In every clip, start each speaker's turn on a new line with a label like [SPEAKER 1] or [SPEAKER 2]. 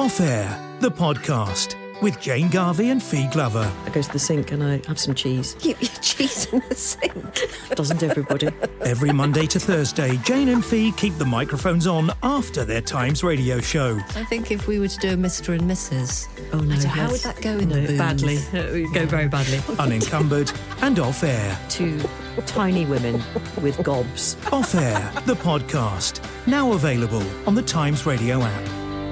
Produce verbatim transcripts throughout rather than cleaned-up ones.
[SPEAKER 1] Off Air, the podcast with Jane Garvey and Fee Glover.
[SPEAKER 2] I go to the sink and I have some cheese.
[SPEAKER 3] You eat cheese in the sink?
[SPEAKER 2] Doesn't everybody?
[SPEAKER 1] Every Monday to Thursday, Jane and Fee keep the microphones on after their Times radio show.
[SPEAKER 3] I think if we were to do a Mister and Missus
[SPEAKER 2] Oh no,
[SPEAKER 3] I don't- how
[SPEAKER 2] yes.
[SPEAKER 3] would that go in
[SPEAKER 2] no,
[SPEAKER 3] the booms?
[SPEAKER 2] badly. It would go very badly.
[SPEAKER 1] Unencumbered and Off Air.
[SPEAKER 2] Two tiny women with gobs.
[SPEAKER 1] Off Air, the podcast. Now available on the Times radio app.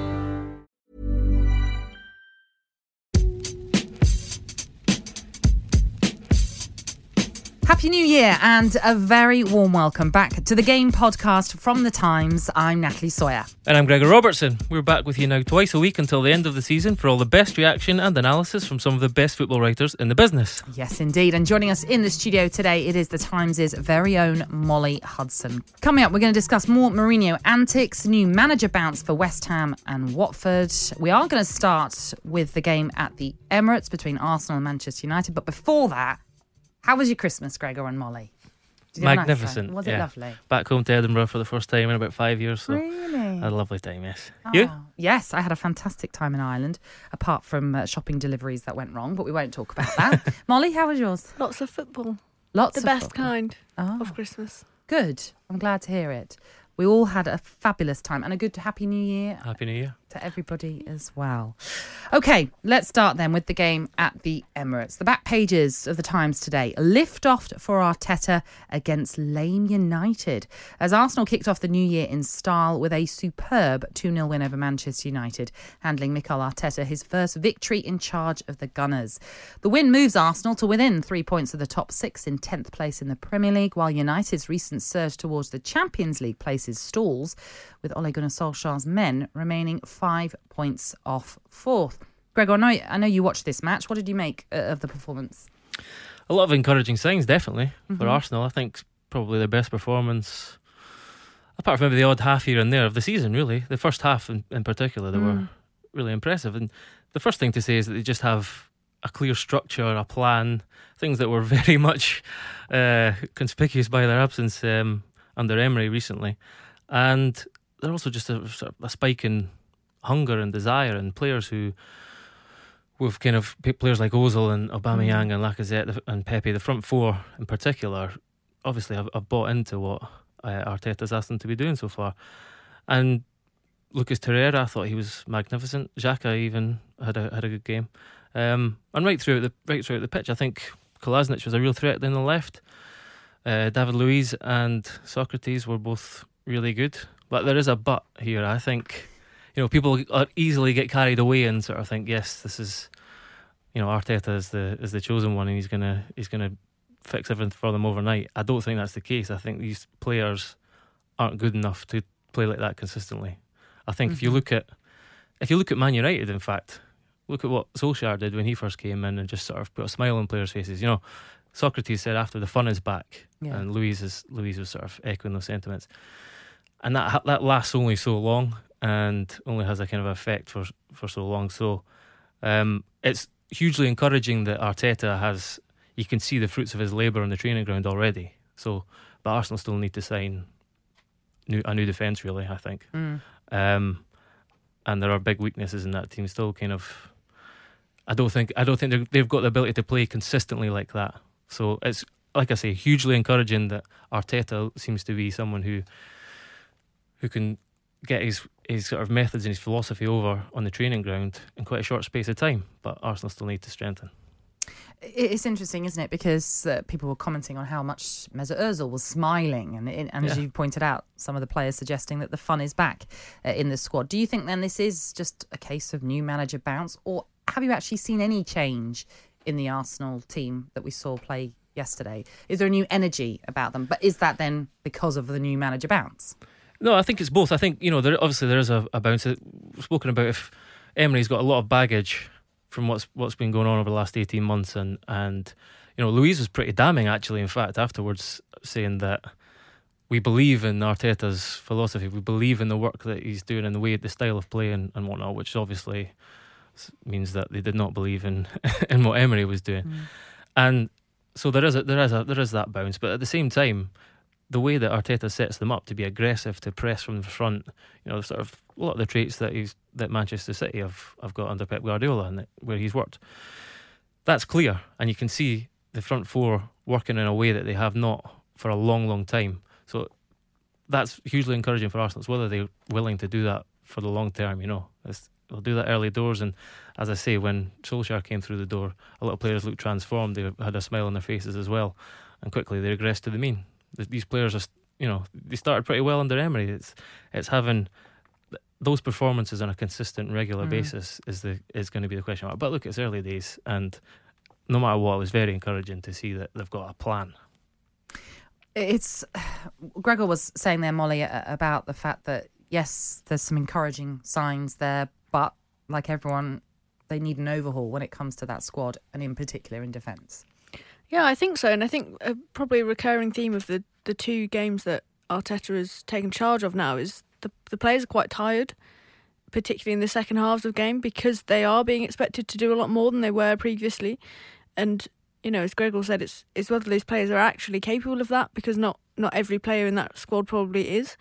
[SPEAKER 4] Happy New Year and a very warm welcome back to the Game Podcast from The Times. I'm Natalie Sawyer.
[SPEAKER 5] And I'm Gregor Robertson. We're back with you now twice a week until the end of the season for all the best reaction and analysis from some of the best football writers in the business.
[SPEAKER 4] Yes, indeed. And joining us in the studio today, it is The Times' very own Molly Hudson. Coming up, we're going to discuss more Mourinho antics, new manager bounce for West Ham and Watford. We are going to start with the game at the Emirates between Arsenal and Manchester United. But before that, how was your Christmas, Gregor and Molly? Did you have a nice
[SPEAKER 5] Magnificent.
[SPEAKER 4] time? Was
[SPEAKER 5] yeah.
[SPEAKER 4] it lovely?
[SPEAKER 5] Back home to Edinburgh for the first time in about five years. So
[SPEAKER 4] Really?
[SPEAKER 5] I had a lovely time, yes.
[SPEAKER 4] Oh,
[SPEAKER 5] You?
[SPEAKER 4] Yes, I had a fantastic time in Ireland, apart from uh, shopping deliveries that went wrong, but we won't talk about that. Molly, how was yours?
[SPEAKER 3] Lots of football.
[SPEAKER 4] Lots
[SPEAKER 3] The
[SPEAKER 4] of
[SPEAKER 3] best
[SPEAKER 4] football.
[SPEAKER 3] kind
[SPEAKER 4] Oh,
[SPEAKER 3] of Christmas.
[SPEAKER 4] good. I'm glad to hear it. We all had a fabulous time and a good happy new year
[SPEAKER 5] Happy New Year.
[SPEAKER 4] to everybody as well. Okay, let's start then with the game at the Emirates. The back pages of the Times today. Lift off for Arteta against lame United, as Arsenal kicked off the new year in style with a superb two nil win over Manchester United, handling Mikel Arteta his first victory in charge of the Gunners. The win moves Arsenal to within three points of the top six in tenth place in the Premier League, while United's recent surge towards the Champions League places stalls, with Ole Gunnar Solskjaer's men remaining five points off fourth. Gregor, I know, I know you watched this match. What did you make uh, of the performance?
[SPEAKER 5] A lot of encouraging signs, definitely,
[SPEAKER 4] Mm-hmm.
[SPEAKER 5] for Arsenal. I think probably their best performance, apart from maybe the odd half here and there of the season, really. The first half in, in particular, they
[SPEAKER 4] Mm.
[SPEAKER 5] were really impressive. And the first thing to say is that they just have a clear structure, a plan, things that were very much uh, conspicuous by their absence um, under Emery recently. And they're also just a, sort of a spike in hunger and desire in players who, with kind of players like Ozil and Aubameyang
[SPEAKER 4] Mm.
[SPEAKER 5] and Lacazette and Pepe, the front four in particular, obviously have, have bought into what uh, Arteta's asked them to be doing so far. And Lucas Torreira, I thought he was magnificent. Xhaka even had a had a good game. Um, and right throughout the right throughout the pitch, I think Kolasinac was a real threat down the left. Uh, David Luiz and Socrates were both really good. But there is a but here. I think, you know, people are easily get carried away and sort of think, yes, this is, you know, Arteta is the is the chosen one, and he's gonna he's gonna fix everything for them overnight. I don't think that's the case. I think these players aren't good enough to play like that consistently. I think
[SPEAKER 4] Mm-hmm.
[SPEAKER 5] if you look at if you look at Man United, in fact, look at what Solskjaer did when he first came in and just sort of put a smile on players' faces. You know, Socrates said after the fun is back,
[SPEAKER 4] Yeah.
[SPEAKER 5] and Louise is Louise was sort of echoing those sentiments. And that that lasts only so long, and only has a kind of effect for for so long. So um, it's hugely encouraging that Arteta has. You can see the fruits of his labour on the training ground already. So, but Arsenal still need to sign new a new defence. Really, I think.
[SPEAKER 4] Mm.
[SPEAKER 5] Um, and there are big weaknesses in that team. Still, kind of. I don't think I don't think they're- they've got the ability to play consistently like that. So it's like I say, hugely encouraging that Arteta seems to be someone who. who can get his, his sort of methods and his philosophy over on the training ground in quite a short space of time. But Arsenal still need to strengthen.
[SPEAKER 4] It's interesting, isn't it? Because uh, people were commenting on how much Mesut Ozil was smiling, and, and as
[SPEAKER 5] Yeah.
[SPEAKER 4] you pointed out, some of the players suggesting that the fun is back uh, in the squad. Do you think then this is just a case of new manager bounce, or have you actually seen any change in the Arsenal team that we saw play yesterday? Is there a new energy about them? But is that then because of the new manager bounce?
[SPEAKER 5] No, I think it's both. I think, you know, there obviously there is a, a bounce. We've spoken about if Emery's got a lot of baggage from what's what's been going on over the last eighteen months, and and you know, Louise was pretty damning actually. In fact, afterwards, saying that we believe in Arteta's philosophy, we believe in the work that he's doing and the way, the style of play and, and whatnot, which obviously means that they did not believe in in what Emery was doing, mm. and so there is a, there is a there is that bounce, but at the same time, the way that Arteta sets them up to be aggressive, to press from the front, you know, sort of a lot of the traits that he's that Manchester City have, have got under Pep Guardiola and where he's worked. That's clear, and you can see the front four working in a way that they have not for a long, long time. So that's hugely encouraging for Arsenal. It's whether they're willing to do that for the long term, you know. It's, they'll do that early doors, and as I say, when Solskjaer came through the door, a lot of players looked transformed. They had a smile on their faces as well, and quickly they regressed to the mean. These players are, you know, they started pretty well under Emery. It's it's having those performances on a consistent, regular mm. basis is the is going to be the question mark. But look, it's early days, and no matter what, it was very encouraging to see that they've got a plan.
[SPEAKER 4] It's Gregor was saying there, Molly, about the fact that yes, there's some encouraging signs there, but like everyone, they need an overhaul when it comes to that squad, and in particular in defence.
[SPEAKER 6] Yeah, I think so, and I think uh, probably a recurring theme of the, the two games that Arteta has taken charge of now is the the players are quite tired, particularly in the second halves of the game, because they are being expected to do a lot more than they were previously. And, you know, as Gregor said, it's it's whether those players are actually capable of that, because not, not every player in that squad probably is.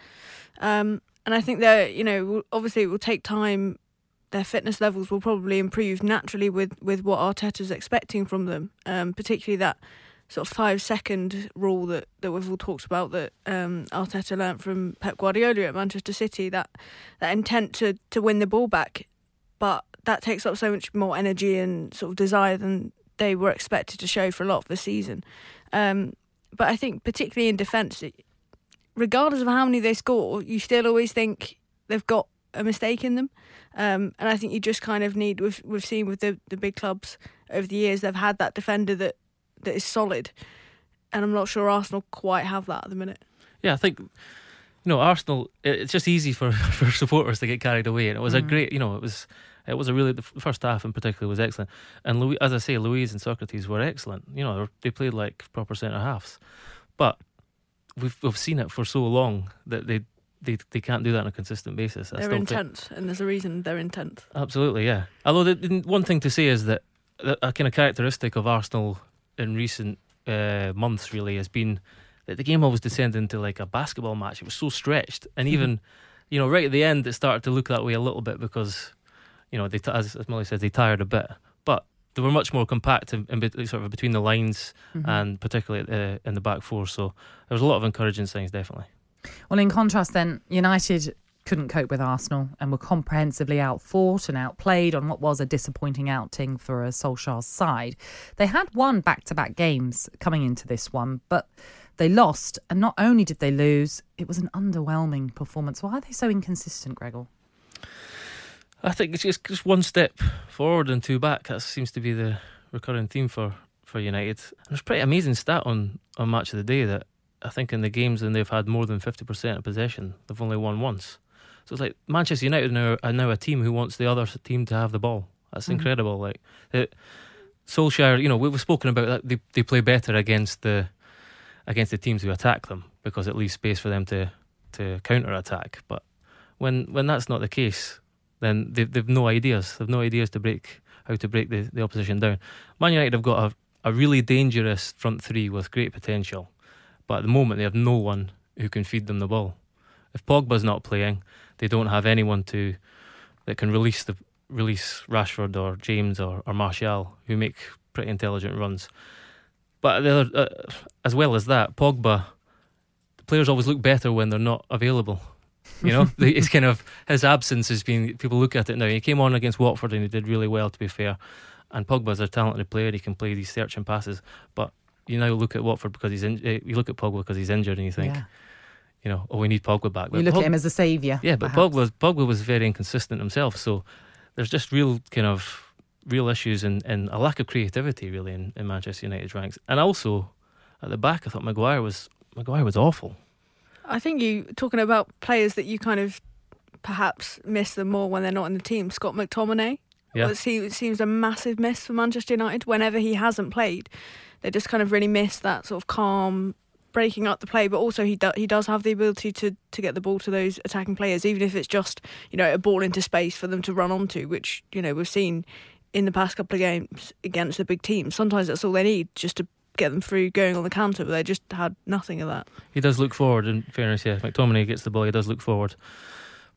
[SPEAKER 6] Um, and I think they're, you know, obviously it will take time. Their fitness levels will probably improve naturally with, with what Arteta's expecting from them, um, particularly that sort of five-second rule that, that we've all talked about that um, Arteta learnt from Pep Guardiola at Manchester City, that that intent to, to win the ball back. But that takes up so much more energy and sort of desire than they were expected to show for a lot of the season. Um, but I think particularly in defence, regardless of how many they score, you still always think they've got a mistake in them. Um, and I think you just kind of need, we've, we've seen with the, the big clubs over the years, they've had that defender that that is solid, and I'm not sure Arsenal quite have that at the minute.
[SPEAKER 5] Yeah, I think, you know, Arsenal, it's just easy for, for supporters to get carried away, and it was mm. a great, you know, it was it was a really, the first half in particular was excellent, and Louis, as I say, Luiz and Socrates were excellent. You know, they played like proper centre halves, but we've we've seen it for so long that they they they can't do that on a consistent basis. I
[SPEAKER 6] they're intense, think. And there's a reason they're intense. Absolutely,
[SPEAKER 5] yeah. Although the, one thing to say is that a kind of characteristic of Arsenal in recent uh, months really has been that the game always descended into like a basketball match. It was so stretched, and even you know right at the end it started to look that way a little bit because you know they t- as, as Molly said, they tired a bit, but they were much more compact in, in be- sort of between the lines mm-hmm. and particularly uh, in the back four. So there was a lot of encouraging signs, definitely.
[SPEAKER 4] Well, in contrast then, United couldn't cope with Arsenal and were comprehensively outfought and outplayed on what was a disappointing outing for a Solskjaer's side. They had won back-to-back games coming into this one, but they lost, and not only did they lose, it was an underwhelming performance. Why are they so inconsistent, Gregor?
[SPEAKER 5] I think it's just, just one step forward and two back. That seems to be the recurring theme for, for United. And there's a pretty amazing stat on, on Match of the Day that I think in the games when they've had more than fifty percent of possession, they've only won once. So it's like Manchester United now are now a team who wants the other team to have the ball. That's mm-hmm. incredible. Like it, Solskjaer, you know, we've spoken about that. They they play better against the against the teams who attack them because it leaves space for them to, to counter attack. But when when that's not the case, then they've they've no ideas. They've no ideas to break how to break the, the opposition down. Man United have got a, a really dangerous front three with great potential, but at the moment they have no one who can feed them the ball. If Pogba's not playing, they don't have anyone to that can release the release Rashford or James or, or Martial, who make pretty intelligent runs. But the other, uh, as well as that, Pogba, the players always look better when they're not available. You know, it's kind of his absence has been. People look at it now. He came on against Watford and he did really well, to be fair. And Pogba's a talented player. He can play these searching passes. But you now look at Watford because he's in, uh, you look at Pogba because he's injured, and you think. Yeah. You know, oh, we need Pogba back. But
[SPEAKER 4] you look
[SPEAKER 5] Pog-
[SPEAKER 4] at him as a saviour.
[SPEAKER 5] Yeah, but Pogba was, Pogba was very inconsistent himself. So there's just real kind of real issues and, and a lack of creativity really in, in Manchester United's ranks. And also at the back, I thought Maguire was Maguire was awful.
[SPEAKER 6] I think you talking about players that you kind of perhaps miss them more when they're not in the team. Scott McTominay.
[SPEAKER 5] Yeah,
[SPEAKER 6] well, it seems a massive miss for Manchester United. Whenever he hasn't played, they just kind of really miss that sort of calm, breaking up the play, but also he do, he does have the ability to, to get the ball to those attacking players, even if it's just, you know, a ball into space for them to run onto, which, you know, we've seen in the past couple of games against the big teams. Sometimes that's all they need, just to get them through going on the counter, but they just had nothing of that.
[SPEAKER 5] He does look forward, in fairness, yeah. McTominay gets the ball, he does look forward. But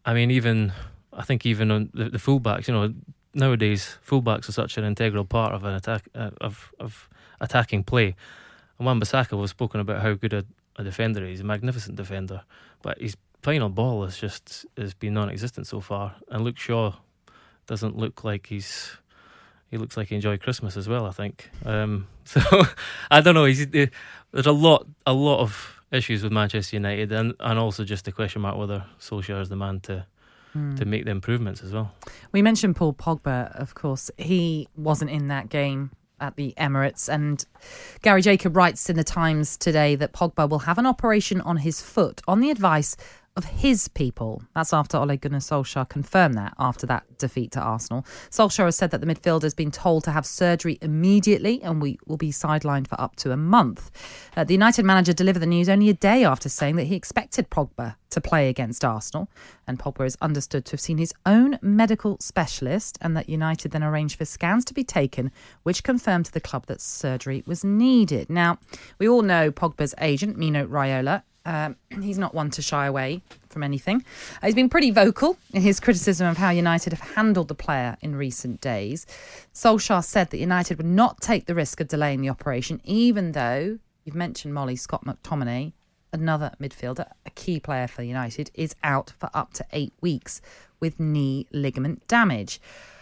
[SPEAKER 5] I mean, even I think even on the, the fullbacks, you know, nowadays fullbacks are such an integral part of an attack uh, of of attacking play. And Wan-Bissaka was spoken about how good a, a defender he is, a magnificent defender, but his final ball has just has been non-existent so far. And Luke Shaw doesn't look like he's he looks like he enjoyed Christmas as well, I think. Um, so I don't know. He's, there's a lot a lot of issues with Manchester United, and, and also just a question mark whether Solskjaer is the man to mm. to make the improvements as well.
[SPEAKER 4] We mentioned Paul Pogba, of course. He wasn't in that game at the Emirates, and Gary Jacob writes in the Times today that Pogba will have an operation on his foot on the advice of his people. That's after Ole Gunnar Solskjaer confirmed that after that defeat to Arsenal. Solskjaer has said that the midfielder has been told to have surgery immediately and we will be sidelined for up to a month. Uh, the United manager delivered the news only a day after saying that he expected Pogba to play against Arsenal, and Pogba is understood to have seen his own medical specialist, and that United then arranged for scans to be taken, which confirmed to the club that surgery was needed. Now, we all know Pogba's agent, Mino Raiola. Um, he's not one to shy away from anything. Uh, he's been pretty vocal in his criticism of how United have handled the player in recent days. Solskjaer said that United would not take the risk of delaying the operation, even though, you've mentioned Molly, Scott McTominay, another midfielder, a key player for United, is out for up to eight weeks with knee ligament damage.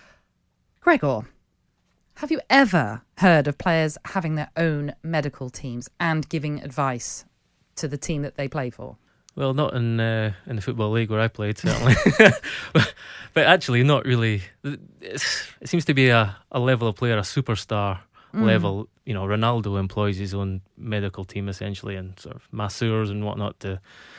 [SPEAKER 4] Gregor, have you ever heard of players having their own medical teams and giving advice to the team that they play for?
[SPEAKER 5] Well, not in uh, in the Football League where I played, certainly. but, but actually not really. It's, it seems to be a, a level of player, a superstar mm. level. You know, Ronaldo employs his own medical team essentially, and sort of masseurs and whatnot to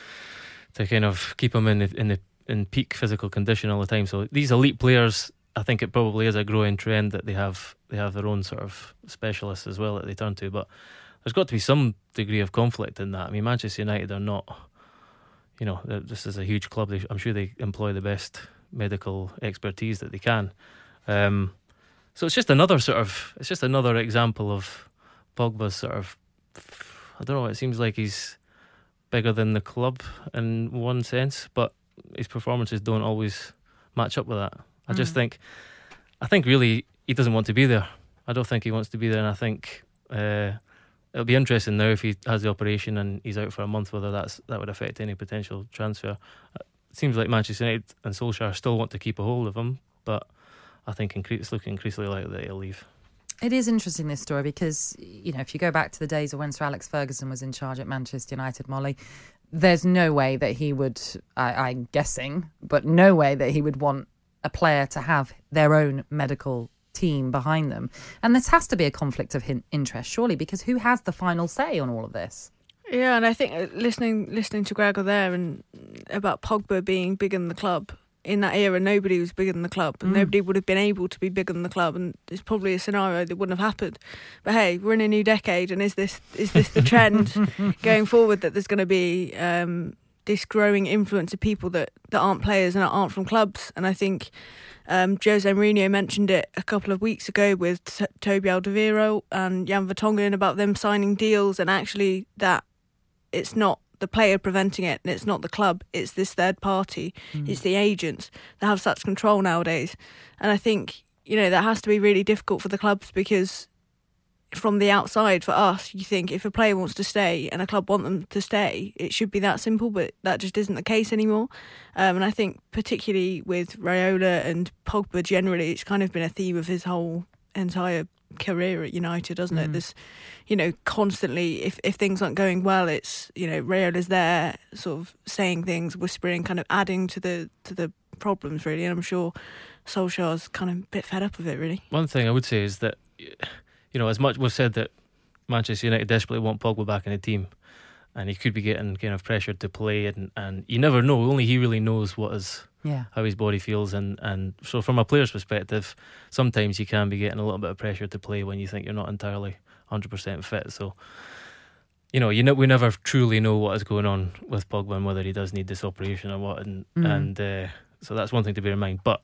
[SPEAKER 5] to kind of keep him in the, in the in peak physical condition all the time. So these elite players, I think it probably is a growing trend that they have they have their own sort of specialists as well that they turn to. But there's got to be some degree of conflict in that. I mean, Manchester United are not, you know, this is a huge club. They, I'm sure they employ the best medical expertise that they can. Um, so it's just another sort of, it's just another example of Pogba's sort of, I don't know, it seems like he's bigger than the club in one sense, but his performances don't always match up with that. I mm. just think, I think really he doesn't want to be there. I don't think he wants to be there, and I think uh, it'll be interesting now if he has the operation and he's out for a month, whether that's that would affect any potential transfer. It seems like Manchester United and Solskjaer still want to keep a hold of him, but I think it's looking increasingly likely that he'll leave.
[SPEAKER 4] It is interesting, this story, because, you know, if you go back to the days of when Sir Alex Ferguson was in charge at Manchester United, Molly, there's no way that he would, I, I'm guessing, but no way that he would want a player to have their own medical team behind them. And this has to be a conflict of interest, surely, because who has the final say on all of this?
[SPEAKER 6] Yeah, and I think listening listening to Gregor there and about Pogba being bigger than the club, in that era nobody was bigger than the club, and mm. nobody would have been able to be bigger than the club, and it's probably a scenario that wouldn't have happened. But hey, we're in a new decade, and is this is this the trend going forward, that there's going to be um, this growing influence of people that, that aren't players and aren't from clubs? And I think Um, Jose Mourinho mentioned it a couple of weeks ago with T- Toby Alderweireld and Jan Vertonghen about them signing deals, and actually that it's not the player preventing it, and it's not the club, it's this third party, mm. it's the agents that have such control nowadays. And I think, you know, that has to be really difficult for the clubs, because from the outside, for us, you think if a player wants to stay and a club want them to stay, it should be that simple, but that just isn't the case anymore. Um, and I think particularly with Raiola and Pogba generally, it's kind of been a theme of his whole entire career at United, doesn't mm. it? This, you know, constantly, if, if things aren't going well, it's, you know, Raiola's there sort of saying things, whispering, kind of adding to the to the problems, really. And I'm sure Solskjaer's kind of a bit fed up of it, really.
[SPEAKER 5] One thing I would say is that, you know, as much we've said that Manchester United desperately want Pogba back in the team, and he could be getting kind of pressured to play, and, and you never know. Only he really knows what is yeah. how his body feels, and, and so from a player's perspective, sometimes you can be getting a little bit of pressure to play when you think you're not entirely one hundred percent fit. So, you know, you know, we never truly know what is going on with Pogba and whether he does need this operation or what, and mm. and uh, so that's one thing to bear in mind. But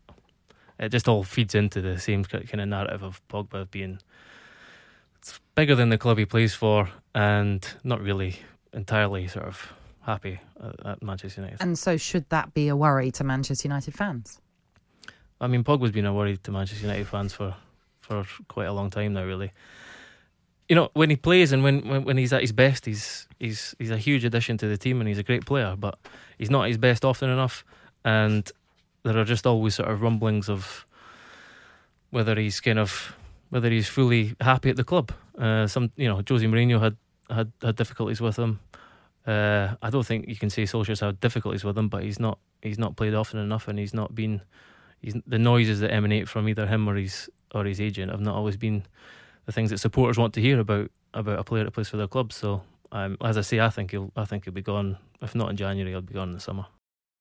[SPEAKER 5] it just all feeds into the same kind of narrative of Pogba being bigger than the club he plays for, and not really entirely sort of happy at, at Manchester United.
[SPEAKER 4] And so should that be a worry to Manchester United fans?
[SPEAKER 5] I mean, Pogba's been a worry to Manchester United fans for, for quite a long time now, really. You know, when he plays and when, when, when he's at his best, he's he's he's a huge addition to the team and he's a great player, but he's not at his best often enough, and there are just always sort of rumblings of whether he's kind of whether he's fully happy at the club. Uh, some, you know, Jose Mourinho had, had, had difficulties with him. Uh, I don't think you can say Solskjaer's had difficulties with him, but he's not he's not played often enough, and he's not been. He's, the noises that emanate from either him or his or his agent have not always been the things that supporters want to hear about about a player that plays for their club. So, um, as I say, I think he'll I think he'll be gone. If not in January, he'll be gone in the summer.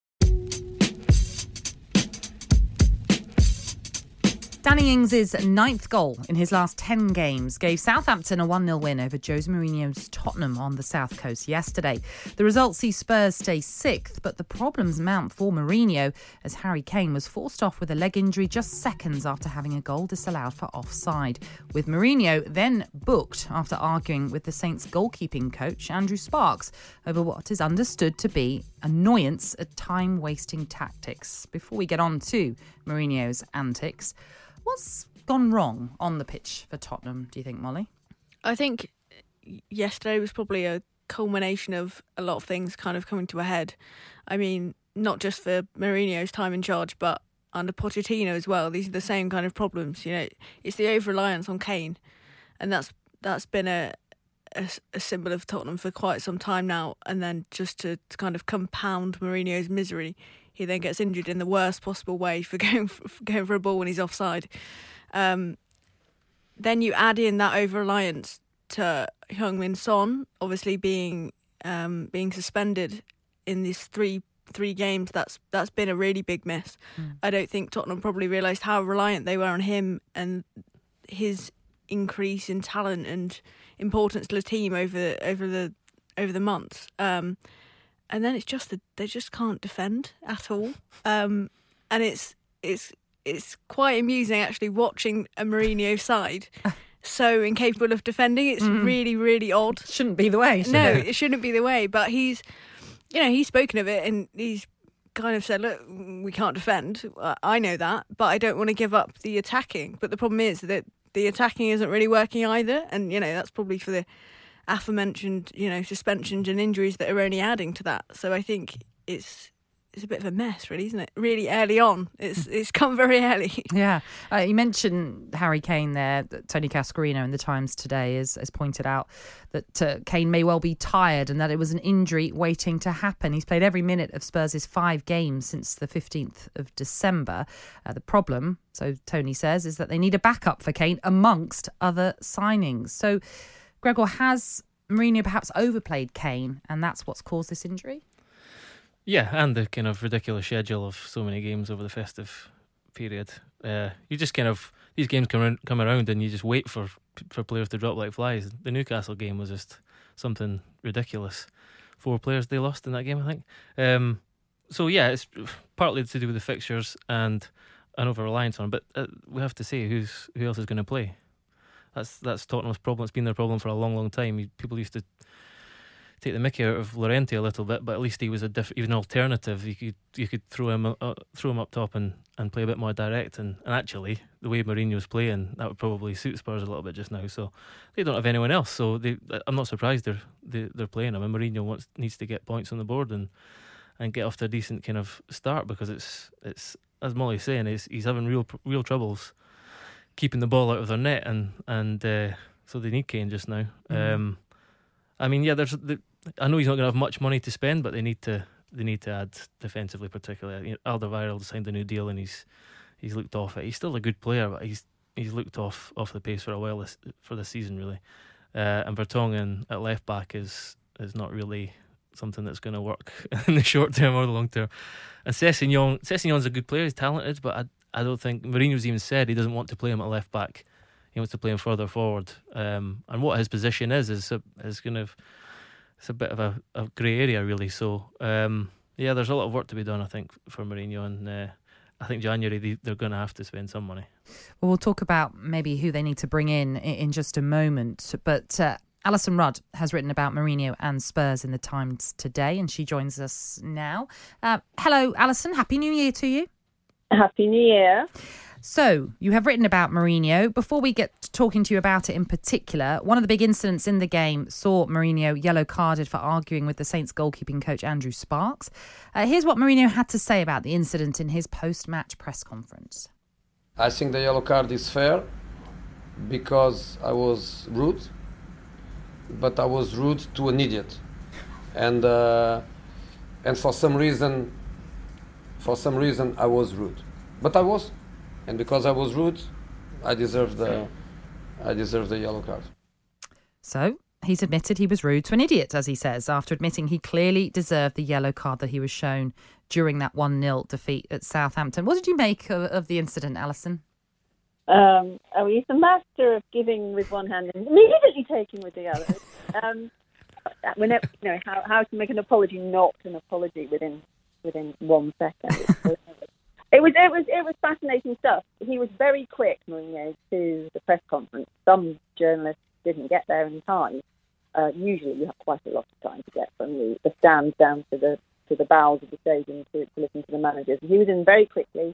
[SPEAKER 4] Danny Ings' ninth goal in his last ten games gave Southampton a one nil win over Jose Mourinho's Tottenham on the South Coast yesterday. The result sees Spurs stay sixth, but the problems mount for Mourinho as Harry Kane was forced off with a leg injury just seconds after having a goal disallowed for offside, with Mourinho then booked after arguing with the Saints goalkeeping coach Andrew Sparks over what is understood to be annoyance at time-wasting tactics. Before we get on to Mourinho's antics, what's gone wrong on the pitch for Tottenham, do you think, Molly?
[SPEAKER 6] I think yesterday was probably a culmination of a lot of things kind of coming to a head. I mean, not just for Mourinho's time in charge, but under Pochettino as well. These are the same kind of problems. You know, it's the over-reliance on Kane, and that's that's been a, a, a symbol of Tottenham for quite some time now. And then just to, to kind of compound Mourinho's misery, he then gets injured in the worst possible way for going for, for going for a ball when he's offside. Um, then you add in that over-reliance to Heung-min Son, obviously being um, being suspended in these three three games. That's that's been a really big miss. Mm. I don't think Tottenham probably realised how reliant they were on him and his increase in talent and importance to the team over over the over the months. Um, and then it's just that they just can't defend at all. Um, and it's it's it's quite amusing actually watching a Mourinho side so incapable of defending. It's mm. really, really odd.
[SPEAKER 4] Shouldn't be the way.
[SPEAKER 6] No,
[SPEAKER 4] it?
[SPEAKER 6] it shouldn't be the way. But he's, you know, he's spoken of it and he's kind of said, look, we can't defend. I know that, but I don't want to give up the attacking. But the problem is that the attacking isn't really working either. And, you know, that's probably for the aforementioned, you know, suspensions and injuries that are only adding to that. So I think it's it's a bit of a mess, really, isn't it? Really early on. It's it's come very early.
[SPEAKER 4] Yeah. Uh, you mentioned Harry Kane there. Tony Cascarino in the Times today has, has pointed out that uh, Kane may well be tired and that it was an injury waiting to happen. He's played every minute of Spurs' five games since the fifteenth of December. Uh, the problem, so Tony says, is that they need a backup for Kane amongst other signings. So, Gregor, has Mourinho perhaps overplayed Kane and that's what's caused this injury?
[SPEAKER 5] Yeah, and the kind of ridiculous schedule of so many games over the festive period. Uh, you just kind of, these games come around, come around and you just wait for for players to drop like flies. The Newcastle game was just something ridiculous. Four players they lost in that game, I think. Um, so yeah, it's partly to do with the fixtures and an over-reliance on them, but uh, we have to say who's who else is going to play. That's that's Tottenham's problem. It's been their problem for a long, long time. People used to take the mickey out of Llorente a little bit, but at least he was a diff- even alternative. You could you could throw him uh, throw him up top and, and play a bit more direct. And, and actually, the way Mourinho's playing, that would probably suit Spurs a little bit just now. So they don't have anyone else. So they, I'm not surprised they're they, they're playing him. And Mourinho wants needs to get points on the board and and get off to a decent kind of start, because it's it's as Molly's saying, he's he's having real real troubles keeping the ball out of their net, and and uh, so they need Kane just now. Mm-hmm. Um, I mean, yeah, there's. The, I know he's not going to have much money to spend, but they need to they need to add defensively, particularly. You know, Alderweireld signed a new deal and he's he's looked off it. He's still a good player, but he's he's looked off off the pace for a while this, for this season, really. Uh, and Vertonghen at left back is is not really something that's going to work in the short term or the long term. And Sessegnon, Sessegnon's a good player. He's talented, but I I don't think Mourinho's even said he doesn't want to play him at left back. He wants to play him further forward. Um, and what his position is is a, is kind of it's a bit of a, a grey area, really. So, um, yeah, there's a lot of work to be done, I think, for Mourinho. And uh, I think January they, they're going to have to spend some money.
[SPEAKER 4] Well, we'll talk about maybe who they need to bring in in, in just a moment. But uh, Alison Rudd has written about Mourinho and Spurs in the Times today, and she joins us now. Uh, hello, Alison. Happy New Year to you.
[SPEAKER 7] Happy New Year.
[SPEAKER 4] So, you have written about Mourinho. Before we get to talking to you about it in particular, one of the big incidents in the game saw Mourinho yellow carded for arguing with the Saints goalkeeping coach Andrew Sparks. Uh, here's what Mourinho had to say about the incident in his post-match press conference.
[SPEAKER 8] I think the yellow card is fair because I was rude, but I was rude to an idiot. And uh, and for some reason, for some reason I was rude. But I was. And because I was rude, I deserve the I deserve the yellow card.
[SPEAKER 4] So he's admitted he was rude to an idiot, as he says, after admitting he clearly deserved the yellow card that he was shown during that one nil defeat at Southampton. What did you make of, of the incident, Alison?
[SPEAKER 7] Um, oh, he's a master of giving with one hand and immediately taking with the other. um, whenever, you know how, how to make an apology not an apology within within one second. It was it was it was fascinating stuff. He was very quick, Mourinho, to the press conference. Some journalists didn't get there in time. Uh, usually, you have quite a lot of time to get from the, the stand down to the to the bowels of the stadium to, to listen to the managers. He was in very quickly.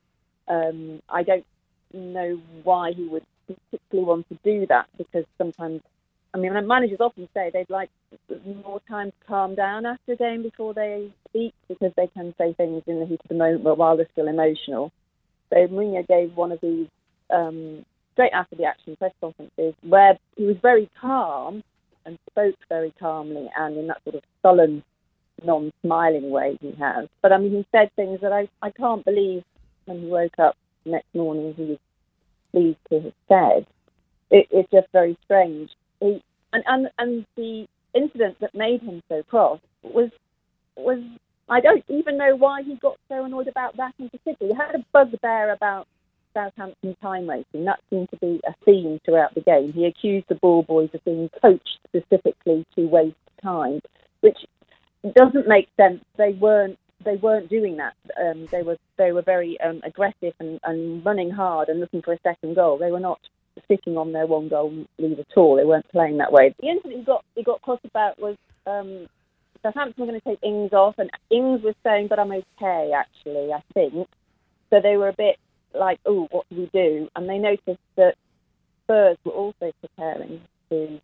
[SPEAKER 7] Um, I don't know why he would particularly want to do that, because sometimes, I mean, managers often say they'd like more time to calm down after a game before they speak, because they can say things in the heat of the moment while they're still emotional. So Mourinho gave one of these um, straight after the action press conferences where he was very calm and spoke very calmly and in that sort of sullen, non-smiling way he has. But I mean, he said things that I, I can't believe when he woke up the next morning he was pleased to have said. It, it's just very strange. He, and, and and the incident that made him so cross was was I don't even know why he got so annoyed about that in particular. He had a bugbear about Southampton time wasting. That seemed to be a theme throughout the game. He accused the ball boys of being coached specifically to waste time, which doesn't make sense. They weren't they weren't doing that. Um, they were they were very um, aggressive and, and running hard and looking for a second goal. They were not sitting on their one goal lead at all. They weren't playing that way. The incident he got he got cross about was um, Southampton were going to take Ings off, and Ings was saying, "But I'm okay, actually, I think." So they were a bit like, "Oh, what do we do?" And they noticed that Spurs were also preparing to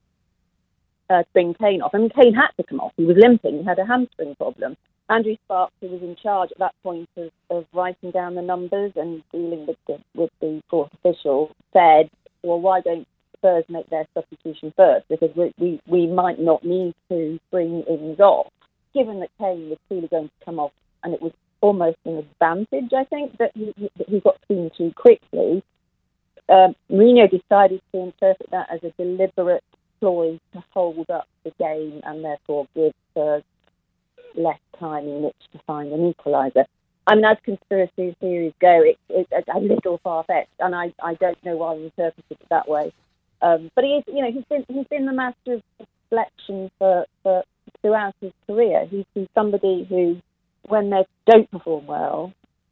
[SPEAKER 7] uh, bring Kane off. I mean, Kane had to come off. He was limping. He had a hamstring problem. Andrew Sparks, who was in charge at that point of, of writing down the numbers and dealing with the, with the fourth official, said, well, why don't Spurs make their substitution first? Because we, we, we might not need to bring Ings off, given that Kane was clearly going to come off, and it was almost an advantage, I think, that he, that he got seen too quickly. Um, Mourinho decided to interpret that as a deliberate ploy to hold up the game and therefore give Spurs less time in which to find an equaliser. I mean, as conspiracy theories go, it, it's a little far-fetched, and I, I don't know why he interpreted it that way. Um, but he is, you know, he's been he's been the master of deflection for, for throughout his career. He's, he's somebody who, when they don't perform well,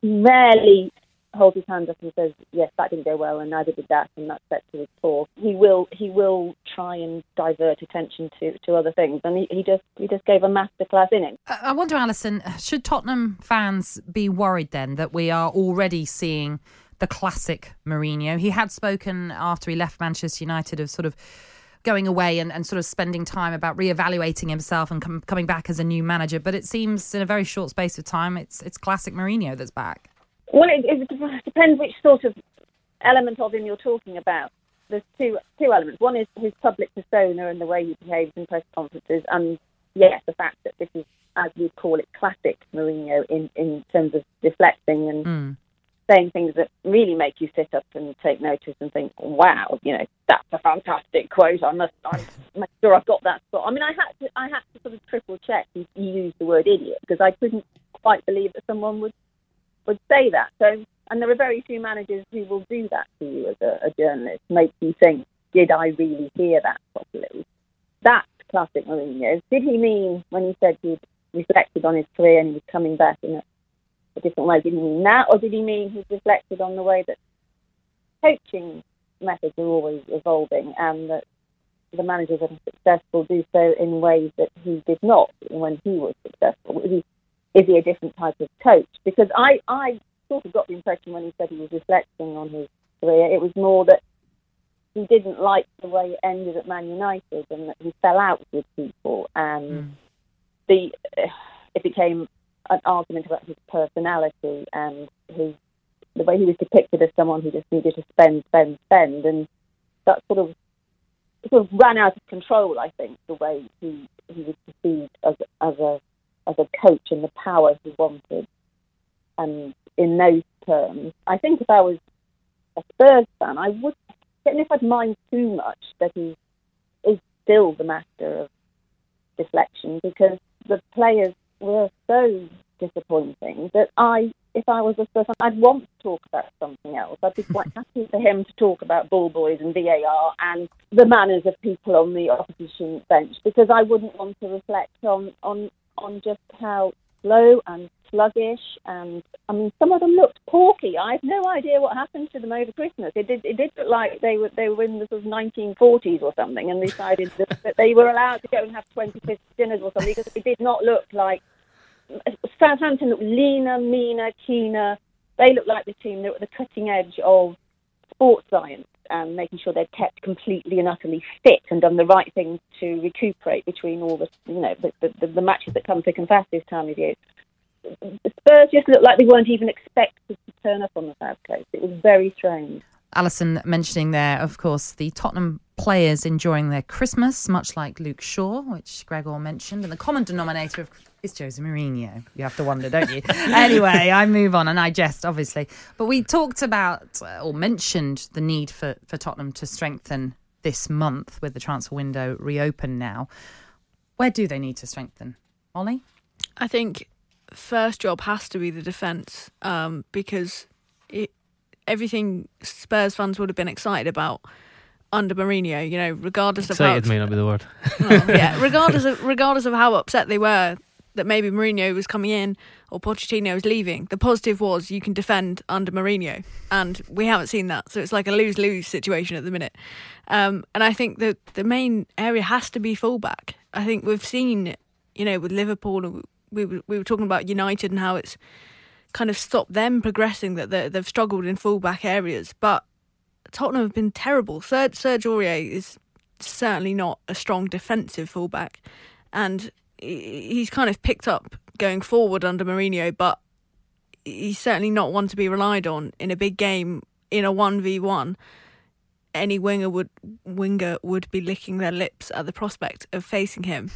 [SPEAKER 7] rarely holds his hand up and says, "Yes, that didn't go well, and neither did that, and that's set to his poor." He will he will try and divert attention to, to other things, and he, he just he just gave a masterclass in it.
[SPEAKER 4] I wonder, Alison, should Tottenham fans be worried then that we are already seeing the classic Mourinho? He had spoken after he left Manchester United of sort of going away and, and sort of spending time about reevaluating himself and com- coming back as a new manager, but it seems in a very short space of time it's it's classic Mourinho that's back.
[SPEAKER 7] Well, it, it depends which sort of element of him you're talking about. There's two two elements. One is his public persona and the way he behaves in press conferences, and yes, the fact that this is, as we call it, classic Mourinho in, in terms of deflecting and mm. saying things that really make you sit up and take notice and think, "Wow, you know, that's a fantastic quote. I must, I'm make sure I've got that spot." I mean, I had to, I had to sort of triple check he, he used the word idiot, because I couldn't quite believe that someone would. would say that. So, and there are very few managers who will do that to you as a, a journalist, make you think, did I really hear that properly? That's classic Mourinho. Did he mean, when he said he'd reflected on his career and he was coming back in a, a different way, did he mean that? Or did he mean he's reflected on the way that coaching methods are always evolving, and that the managers that are successful do so in ways that he did not when he was successful. Is he, is he a different type of coach? Because I, I sort of got the impression when he said he was reflecting on his career, it was more that he didn't like the way it ended at Man United and that he fell out with people, and mm. the it became an argument about his personality and his the way he was depicted as someone who just needed to spend, spend, spend, and that sort of sort of ran out of control. I think the way he he was perceived as as a as a coach and the power he wanted, and in those terms, I think if I was a Spurs fan, I would. I don't know if I'd mind too much that he is still the master of deflection, because the players were so disappointing that I, if I was a Spurs fan, I'd want to talk about something else. I'd be quite happy for him to talk about ball boys and V A R and the manners of people on the opposition bench, because I wouldn't want to reflect on, on, on just how slow and sluggish, and I mean some of them looked porky. I have no idea what happened to them over Christmas. It did it did look like they were they were in the sort of nineteen forties or something, and decided that, that they were allowed to go and have twenty-fifth dinners or something, because it did not look like Southampton looked leaner, meaner, keener. They looked like the team that were at the cutting edge of sports science and making sure they'd kept completely and utterly fit and done the right things to recuperate between all the you know the the, the matches that come thick and fast this time of year. The Spurs just looked like they weren't even expected to turn up on the South Coast. It was very strange.
[SPEAKER 4] Alison mentioning there, of course, the Tottenham players enjoying their Christmas, much like Luke Shaw, which Gregor mentioned, and the common denominator of is Jose Mourinho. You have to wonder, don't you? Anyway, I move on, and I jest, obviously. But we talked about, uh, or mentioned, the need for, for Tottenham to strengthen this month with the transfer window reopened now. Where do they need to strengthen? Molly?
[SPEAKER 6] I think first job has to be the defence, um, because it, everything Spurs fans would have been excited about under Mourinho, you know, regardless
[SPEAKER 5] excited
[SPEAKER 6] of how
[SPEAKER 5] may not be the word.
[SPEAKER 6] Well, yeah, regardless of regardless of how upset they were that maybe Mourinho was coming in or Pochettino was leaving, the positive was you can defend under Mourinho, and we haven't seen that, so it's like a lose-lose situation at the minute. Um, and I think that the main area has to be fullback. I think we've seen, you know, with Liverpool. We were, we were talking about United and how it's kind of stopped them progressing, that they've struggled in full-back areas. But Tottenham have been terrible. Serge, Serge Aurier is certainly not a strong defensive full-back. And he's kind of picked up going forward under Mourinho, but he's certainly not one to be relied on in a big game in a one v one. Any winger would, winger would be licking their lips at the prospect of facing him.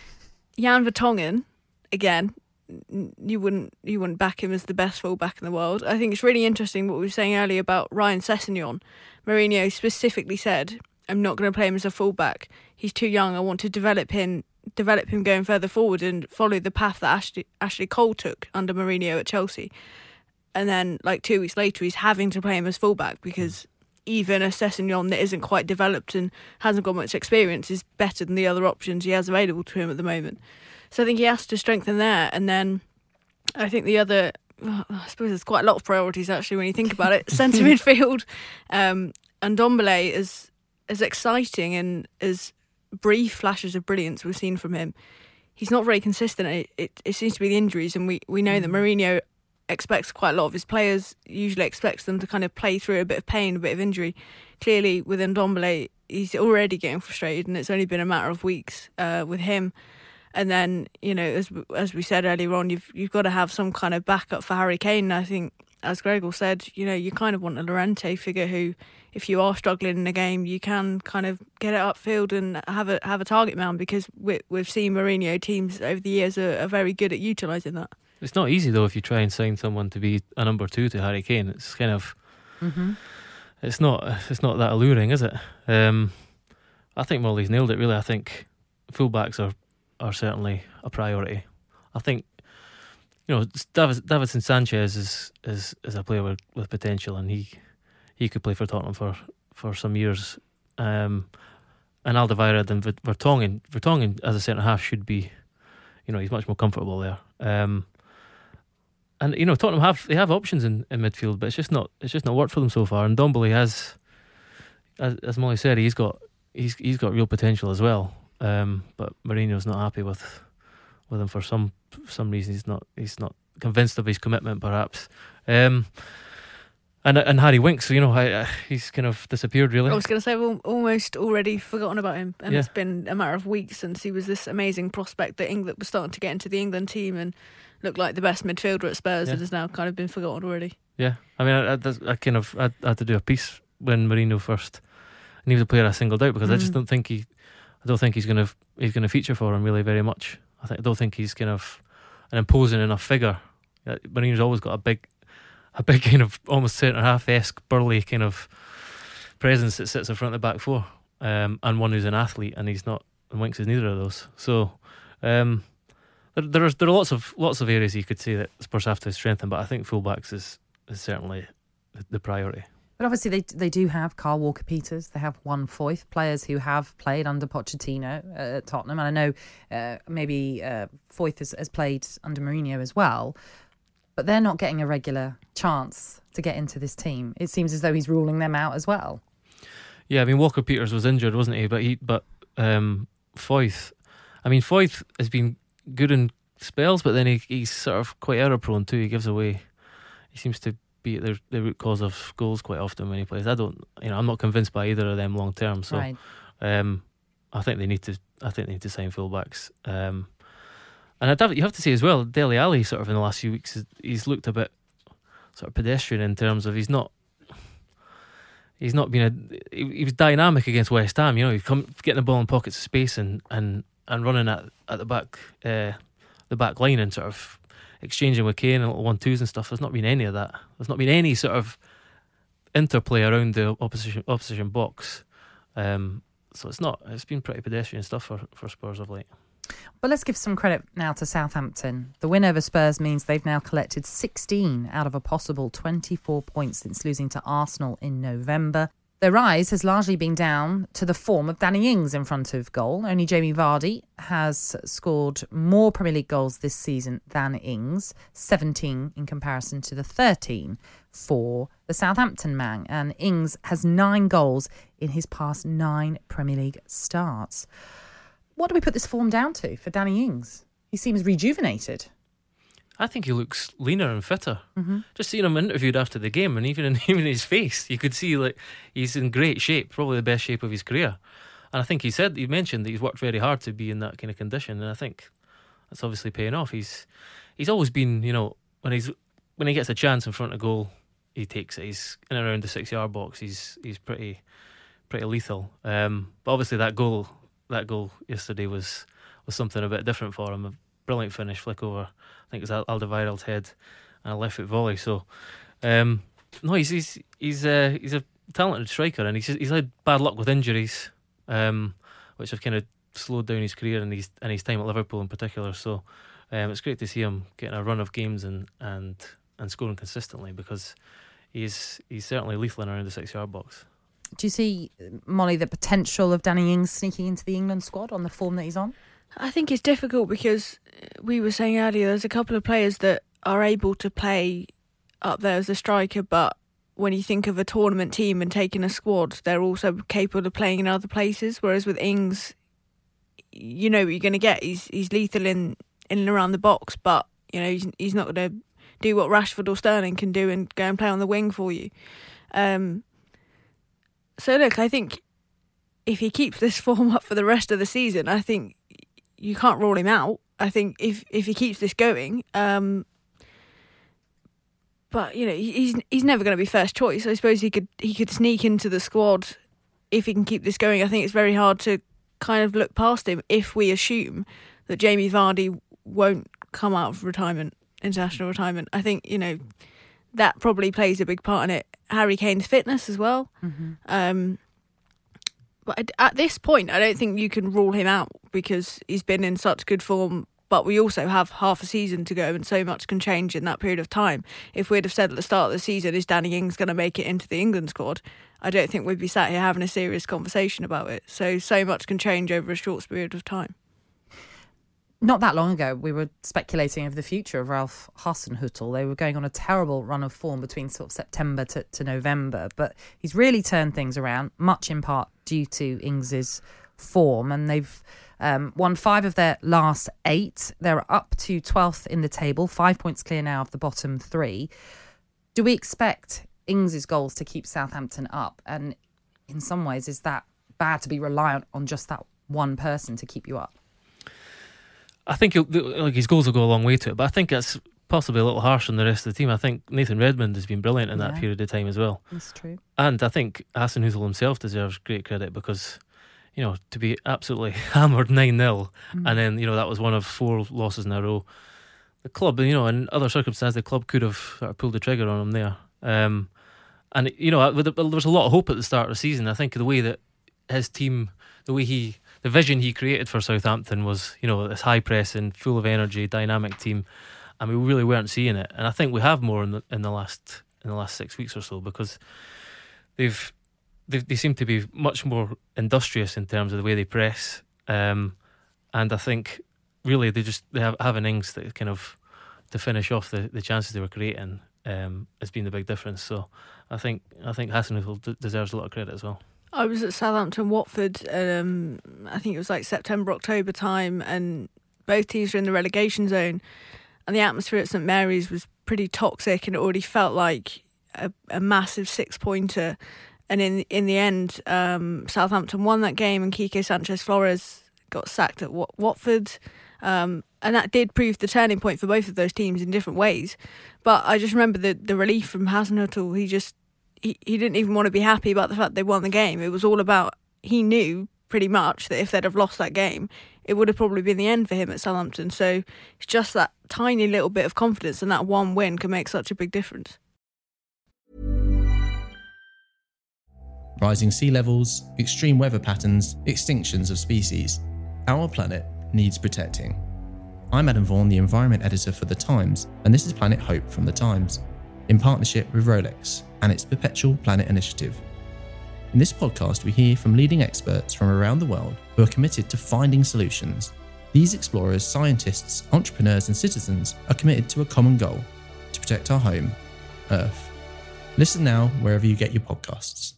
[SPEAKER 6] Jan Vertonghen, again, you wouldn't you wouldn't back him as the best fullback in the world. I think it's really interesting what we were saying earlier about Ryan Sessegnon. Mourinho specifically said, "I'm not going to play him as a fullback. He's too young. I want to develop him, develop him going further forward and follow the path that Ashley, Ashley Cole took under Mourinho at Chelsea." And then, like two weeks later, he's having to play him as fullback because even a Sessegnon that isn't quite developed and hasn't got much experience is better than the other options he has available to him at the moment. So I think he has to strengthen there. And then I think the other, well, I suppose there's quite a lot of priorities actually when you think about it. Centre midfield, um, and Ndombele, is as exciting and as brief flashes of brilliance we've seen from him. He's not very consistent. It, it, it seems to be the injuries, and we, we know that Mourinho expects quite a lot of his players, usually expects them to kind of play through a bit of pain, a bit of injury. Clearly with Ndombele, he's already getting frustrated, and it's only been a matter of weeks uh, with him. And then, you know, as as we said earlier on, you've you've got to have some kind of backup for Harry Kane. I think, as Gregor said, you know, you kind of want a Llorente figure who, if you are struggling in a game, you can kind of get it upfield and have a have a target man, because we, we've seen Mourinho teams over the years are, are very good at utilising that.
[SPEAKER 5] It's not easy though if you try and sign someone to be a number two to Harry Kane. It's kind of, mm-hmm. it's not it's not that alluring, is it? Um, I think Molly's nailed it. Really, I think fullbacks are. are certainly a priority. I think, you know, Dav- Davinson Sanchez is, is is a player with, with potential, and he he could play for Tottenham for, for some years. Um, and Alderweireld and Vertonghen, Vertonghen as a centre half should be, you know, he's much more comfortable there. Um, and you know, Tottenham have they have options in, in midfield, but it's just not it's just not worked for them so far. And Ndombele has, as, as Molly said, he's got he's he's got real potential as well. Um, but Mourinho's not happy with with him for some some reason. He's not he's not convinced of his commitment, perhaps. Um, and and Harry Winks, you know, I, I, he's kind of disappeared really.
[SPEAKER 6] I was going to say we've almost already forgotten about him, and
[SPEAKER 5] Yeah.
[SPEAKER 6] it's been a matter of weeks since he was this amazing prospect that England was starting to get into the England team and looked like the best midfielder at Spurs,
[SPEAKER 5] Yeah.
[SPEAKER 6] and has now kind of been forgotten already.
[SPEAKER 5] Yeah, I mean, I, I, I kind of I, I had to do a piece when Mourinho first, and he was a player I singled out because I just
[SPEAKER 6] Mm.
[SPEAKER 5] don't think he, I don't think he's gonna he's gonna feature for him really very much. I think I don't think he's kind of an imposing enough figure. Uh, Mourinho's always got a big, a big kind of almost centre half esque burly kind of presence that sits in front of the back four, um, and one who's an athlete, and he's not. And Winks is neither of those. So. Um, There, there, are, there are lots of lots of areas you could say that Spurs have to strengthen, but I think fullbacks is, is certainly the, the priority.
[SPEAKER 4] But obviously they they do have Carl Walker-Peters. They have Juan Foyth, players who have played under Pochettino uh, at Tottenham. And I know uh, maybe uh, Foyth has, has played under Mourinho as well. But they're not getting a regular chance to get into this team. It seems as though he's ruling them out as well.
[SPEAKER 5] Yeah, I mean, Walker-Peters was injured, wasn't he? But he, but um, Foyth, I mean, Foyth has been good in spells, but then he, he's sort of quite error prone too. He gives away. He seems to be at the, the root cause of goals quite often when he plays. I don't, you know, I'm not convinced by either of them long term. So,
[SPEAKER 4] Right.
[SPEAKER 5] um, I think they need to. I think they need to sign fullbacks. Um, and I'd have, you have to say as well, Dele Alli sort of in the last few weeks, he's looked a bit sort of pedestrian in terms of he's not. He's not been a. He, he was dynamic against West Ham. You know, he'd come getting the ball in pockets of space and and. and running at at the back uh, the back line and sort of exchanging with Kane and little one twos and stuff. There's not been any of that. There's not been any sort of interplay around the opposition opposition box. Um, so it's not. It's been pretty pedestrian stuff for, for Spurs of late.
[SPEAKER 4] But let's give some credit now to Southampton. The win over Spurs means they've now collected sixteen out of a possible twenty-four points since losing to Arsenal in November. Their rise has largely been down to the form of Danny Ings in front of goal. Only Jamie Vardy has scored more Premier League goals this season than Ings, seventeen in comparison to the thirteen for the Southampton man. And Ings has nine goals in his past nine Premier League starts. What do we put this form down to for Danny Ings? He seems rejuvenated.
[SPEAKER 5] I think he looks leaner and fitter.
[SPEAKER 4] Mm-hmm.
[SPEAKER 5] Just seeing him interviewed after the game, and even in even his face, you could see like he's in great shape, probably the best shape of his career. And I think he said he mentioned that he's worked very hard to be in that kind of condition, and I think that's obviously paying off. He's he's always been, you know, when he's when he gets a chance in front of goal, he takes it. He's in and around the six yard box. He's he's pretty pretty lethal. Um, but obviously that goal that goal yesterday was was something a bit different for him. A brilliant finish, flick over. I think it was Alderweireld's head and a left foot volley. So, um, no, he's he's he's, uh, he's a talented striker, and he's he's had bad luck with injuries, um, which have kind of slowed down his career and his and his time at Liverpool in particular. So, um, it's great to see him getting a run of games and and, and scoring consistently, because he's he's certainly lethal around the six yard box.
[SPEAKER 4] Do you see, Molly, the potential of Danny Ings sneaking into the England squad on the form that he's on?
[SPEAKER 6] I think it's difficult because we were saying earlier there's a couple of players that are able to play up there as a striker, but when you think of a tournament team and taking a squad, they're also capable of playing in other places. Whereas with Ings, you know what you're going to get. He's he's lethal in, in and around the box, but you know he's he's not going to do what Rashford or Sterling can do and go and play on the wing for you. Um, so look, I think if he keeps this form up for the rest of the season, I think you can't rule him out. I think if, if he keeps this going, um, but you know he's he's never going to be first choice. I suppose he could he could sneak into the squad if he can keep this going. I think it's very hard to kind of look past him if we assume that Jamie Vardy won't come out of retirement, international retirement. I think you know that probably plays a big part in it. Harry Kane's fitness as well.
[SPEAKER 4] Mm-hmm.
[SPEAKER 6] Um, But at this point, I don't think you can rule him out because he's been in such good form. But we also have half a season to go, and so much can change in that period of time. If we'd have said at the start of the season, is Danny Ings going to make it into the England squad? I don't think we'd be sat here having a serious conversation about it. So, so much can change over a short period of time.
[SPEAKER 4] not that long ago, we were speculating over the future of Ralph Hasenhüttl. They were going on a terrible run of form between sort of September to, to November, but he's really turned things around, much in part due to Ings' form, and they've um, won five of their last eight. They're up to twelfth in the table, five points clear now of the bottom three. Do we expect Ings' goals to keep Southampton up? And in some ways, is that bad to be reliant on just that one person to keep you up?
[SPEAKER 5] I think he'll, like his goals will go a long way to it, but I think that's possibly a little harsh on the rest of the team. I think Nathan Redmond has been brilliant in that
[SPEAKER 4] Yeah.
[SPEAKER 5] period of time as well.
[SPEAKER 4] That's true.
[SPEAKER 5] And I think Hasenhüttl himself deserves great credit because, you know, to be absolutely hammered nine nil
[SPEAKER 4] Mm.
[SPEAKER 5] and then, you know, that was one of four losses in a row. The club, you know, in other circumstances, the club could have sort of pulled the trigger on him there. Um, and, you know, there was a lot of hope at the start of the season. I think the way that his team, the way he, the vision he created for Southampton was, you know, this high pressing, full of energy, dynamic team, and we really weren't seeing it. And I think we have more in the in the last in the last six weeks or so because they've, they've they seem to be much more industrious in terms of the way they press, um, and I think really they just they have, have an Ings that kind of to finish off the, the chances they were creating um, has been the big difference. So I think I think Hasenhüttl d- deserves a lot of credit as well.
[SPEAKER 6] I was at Southampton, Watford, um, I think it was like September, October time, and both teams were in the relegation zone, and the atmosphere at St Mary's was pretty toxic, and it already felt like a, a massive six-pointer. And in in the end, um, Southampton won that game, and Quique Sanchez-Flores got sacked at Wat- Watford, um, and that did prove the turning point for both of those teams in different ways. But I just remember the, the relief from Hasenhüttl. He just He, he didn't even want to be happy about the fact they won the game. It was all about, he knew pretty much that if they'd have lost that game, it would have probably been the end for him at Southampton. So it's just that tiny little bit of confidence, and that one win can make such a big difference.
[SPEAKER 9] Rising sea levels, extreme weather patterns, extinctions of species. Our planet needs protecting. I'm Adam Vaughan, the environment editor for The Times, and this is Planet Hope from The Times, in partnership with Rolex and its Perpetual Planet Initiative. In this podcast, we hear from leading experts from around the world who are committed to finding solutions. These explorers, scientists, entrepreneurs and citizens are committed to a common goal: to protect our home, Earth. Listen now wherever you get your podcasts.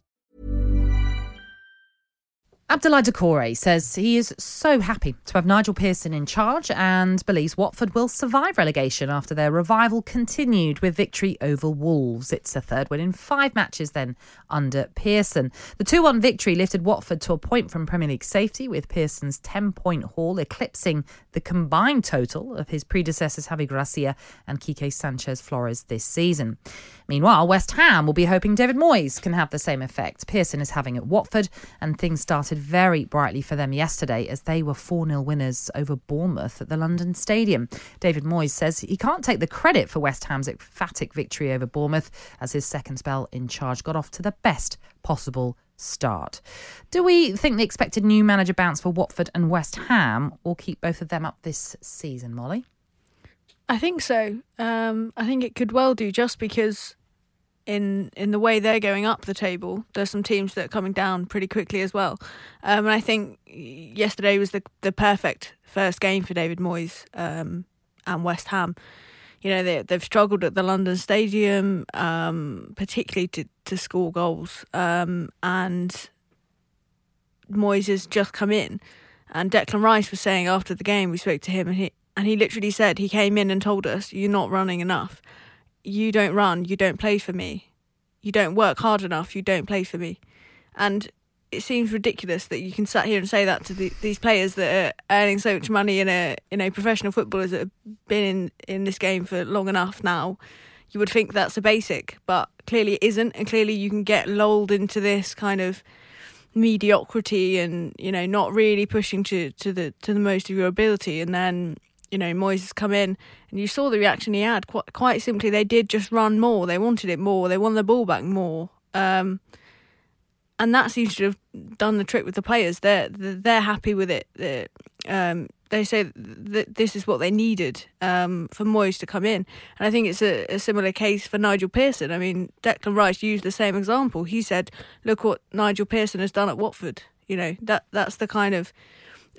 [SPEAKER 4] Abdoulaye Doucouré says he is so happy to have Nigel Pearson in charge and believes Watford will survive relegation after their revival continued with victory over Wolves. It's a third win in five matches then under Pearson. The two one victory lifted Watford to a point from Premier League safety, with Pearson's ten-point haul eclipsing the combined total of his predecessors Javi Gracia and Quique Sanchez-Flores this season. Meanwhile, West Ham will be hoping David Moyes can have the same effect Pearson is having at Watford, and things started very brightly for them yesterday as they were four nil winners over Bournemouth at the London Stadium. David Moyes says he can't take the credit for West Ham's emphatic victory over Bournemouth, as his second spell in charge got off to the best possible start. Do we think the expected new manager bounce for Watford and West Ham will keep both of them up this season, Molly?
[SPEAKER 6] I think so. Um, I think it could well do, just because in in the way they're going up the table, there's some teams that are coming down pretty quickly as well. Um, and I think yesterday was the the perfect first game for David Moyes um, and West Ham. You know, they, they've struggled at the London Stadium, um, particularly to, to score goals. Um, and Moyes has just come in. And Declan Rice was saying after the game, we spoke to him, and he, and he literally said, he came in and told us, you're not running enough. You don't run, you don't play for me. You don't work hard enough, you don't play for me. And it seems ridiculous that you can sat here and say that to the, these players that are earning so much money in a in a professional footballers that have been in, in this game for long enough now. You would think that's a basic, but clearly it isn't, and clearly you can get lulled into this kind of mediocrity and, you know, not really pushing to, to the to the most of your ability. And then, you know, Moyes has come in and you saw the reaction he had. Quite, quite simply, they did just run more. They wanted it more. They wanted the ball back more. Um, and that seems to have done the trick with the players. They're, they're happy with it. They're, um, they say that this is what they needed um, for Moyes to come in. And I think it's a, a similar case for Nigel Pearson. I mean, Declan Rice used the same example. He said, look what Nigel Pearson has done at Watford. You know, that that's the kind of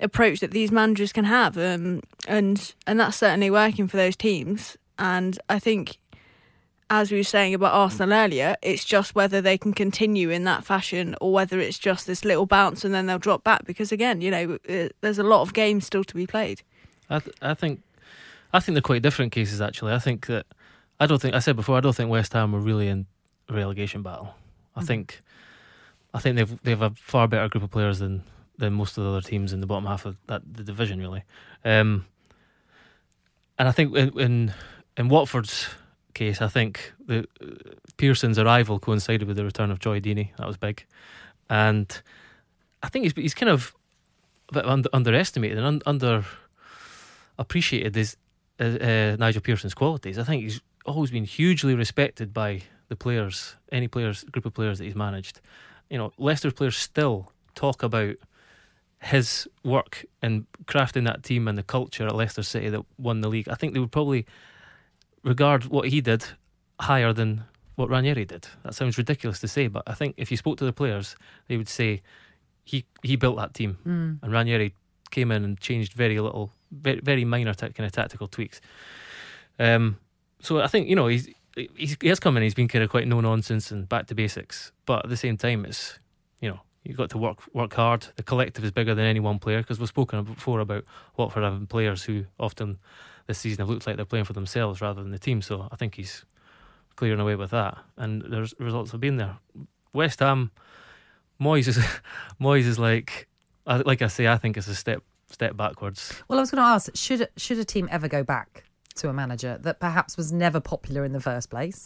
[SPEAKER 6] approach that these managers can have, um, and and that's certainly working for those teams. And I think, as we were saying about Arsenal earlier, it's just whether they can continue in that fashion or whether it's just this little bounce and then they'll drop back. Because again, you know, there's a lot of games still to be played.
[SPEAKER 5] I, th- I think, I think they're quite different cases. Actually, I think that I don't think I said before. I don't think West Ham were really in a relegation battle. I mm-hmm. think, I think they've they've a far better group of players than than most of the other teams in the bottom half of that the division, really. Um, and I think in in, in Watford's case, I think the uh, Pearson's arrival coincided with the return of Joy Deeney. That was big, and I think he's he's kind of a bit under, underestimated and un, under appreciated his uh, uh, Nigel Pearson's qualities. I think he's always been hugely respected by the players, any players, group of players that he's managed. You know, Leicester players still talk about his work in crafting that team and the culture at Leicester City that won the league. I think they would probably regard what he did higher than what Ranieri did. That sounds ridiculous to say, but I think if you spoke to the players, they would say he he built that team, mm. and Ranieri came in and changed very little, very, very minor t- kind of tactical tweaks. Um, so I think, you know, he's, he's he has come in, he's been kind of quite no nonsense and back to basics, but at the same time, it's, you know, you've got to work work hard. The collective is bigger than any one player, because we've spoken before about Watford having players who often this season have looked like they're playing for themselves rather than the team. So I think he's clearing away with that, and the results have been there. West Ham, Moyes is Moyes is like, like I say, I think it's a step step backwards.
[SPEAKER 4] Well, I was going to ask, should should a team ever go back to a manager that perhaps was never popular in the first place?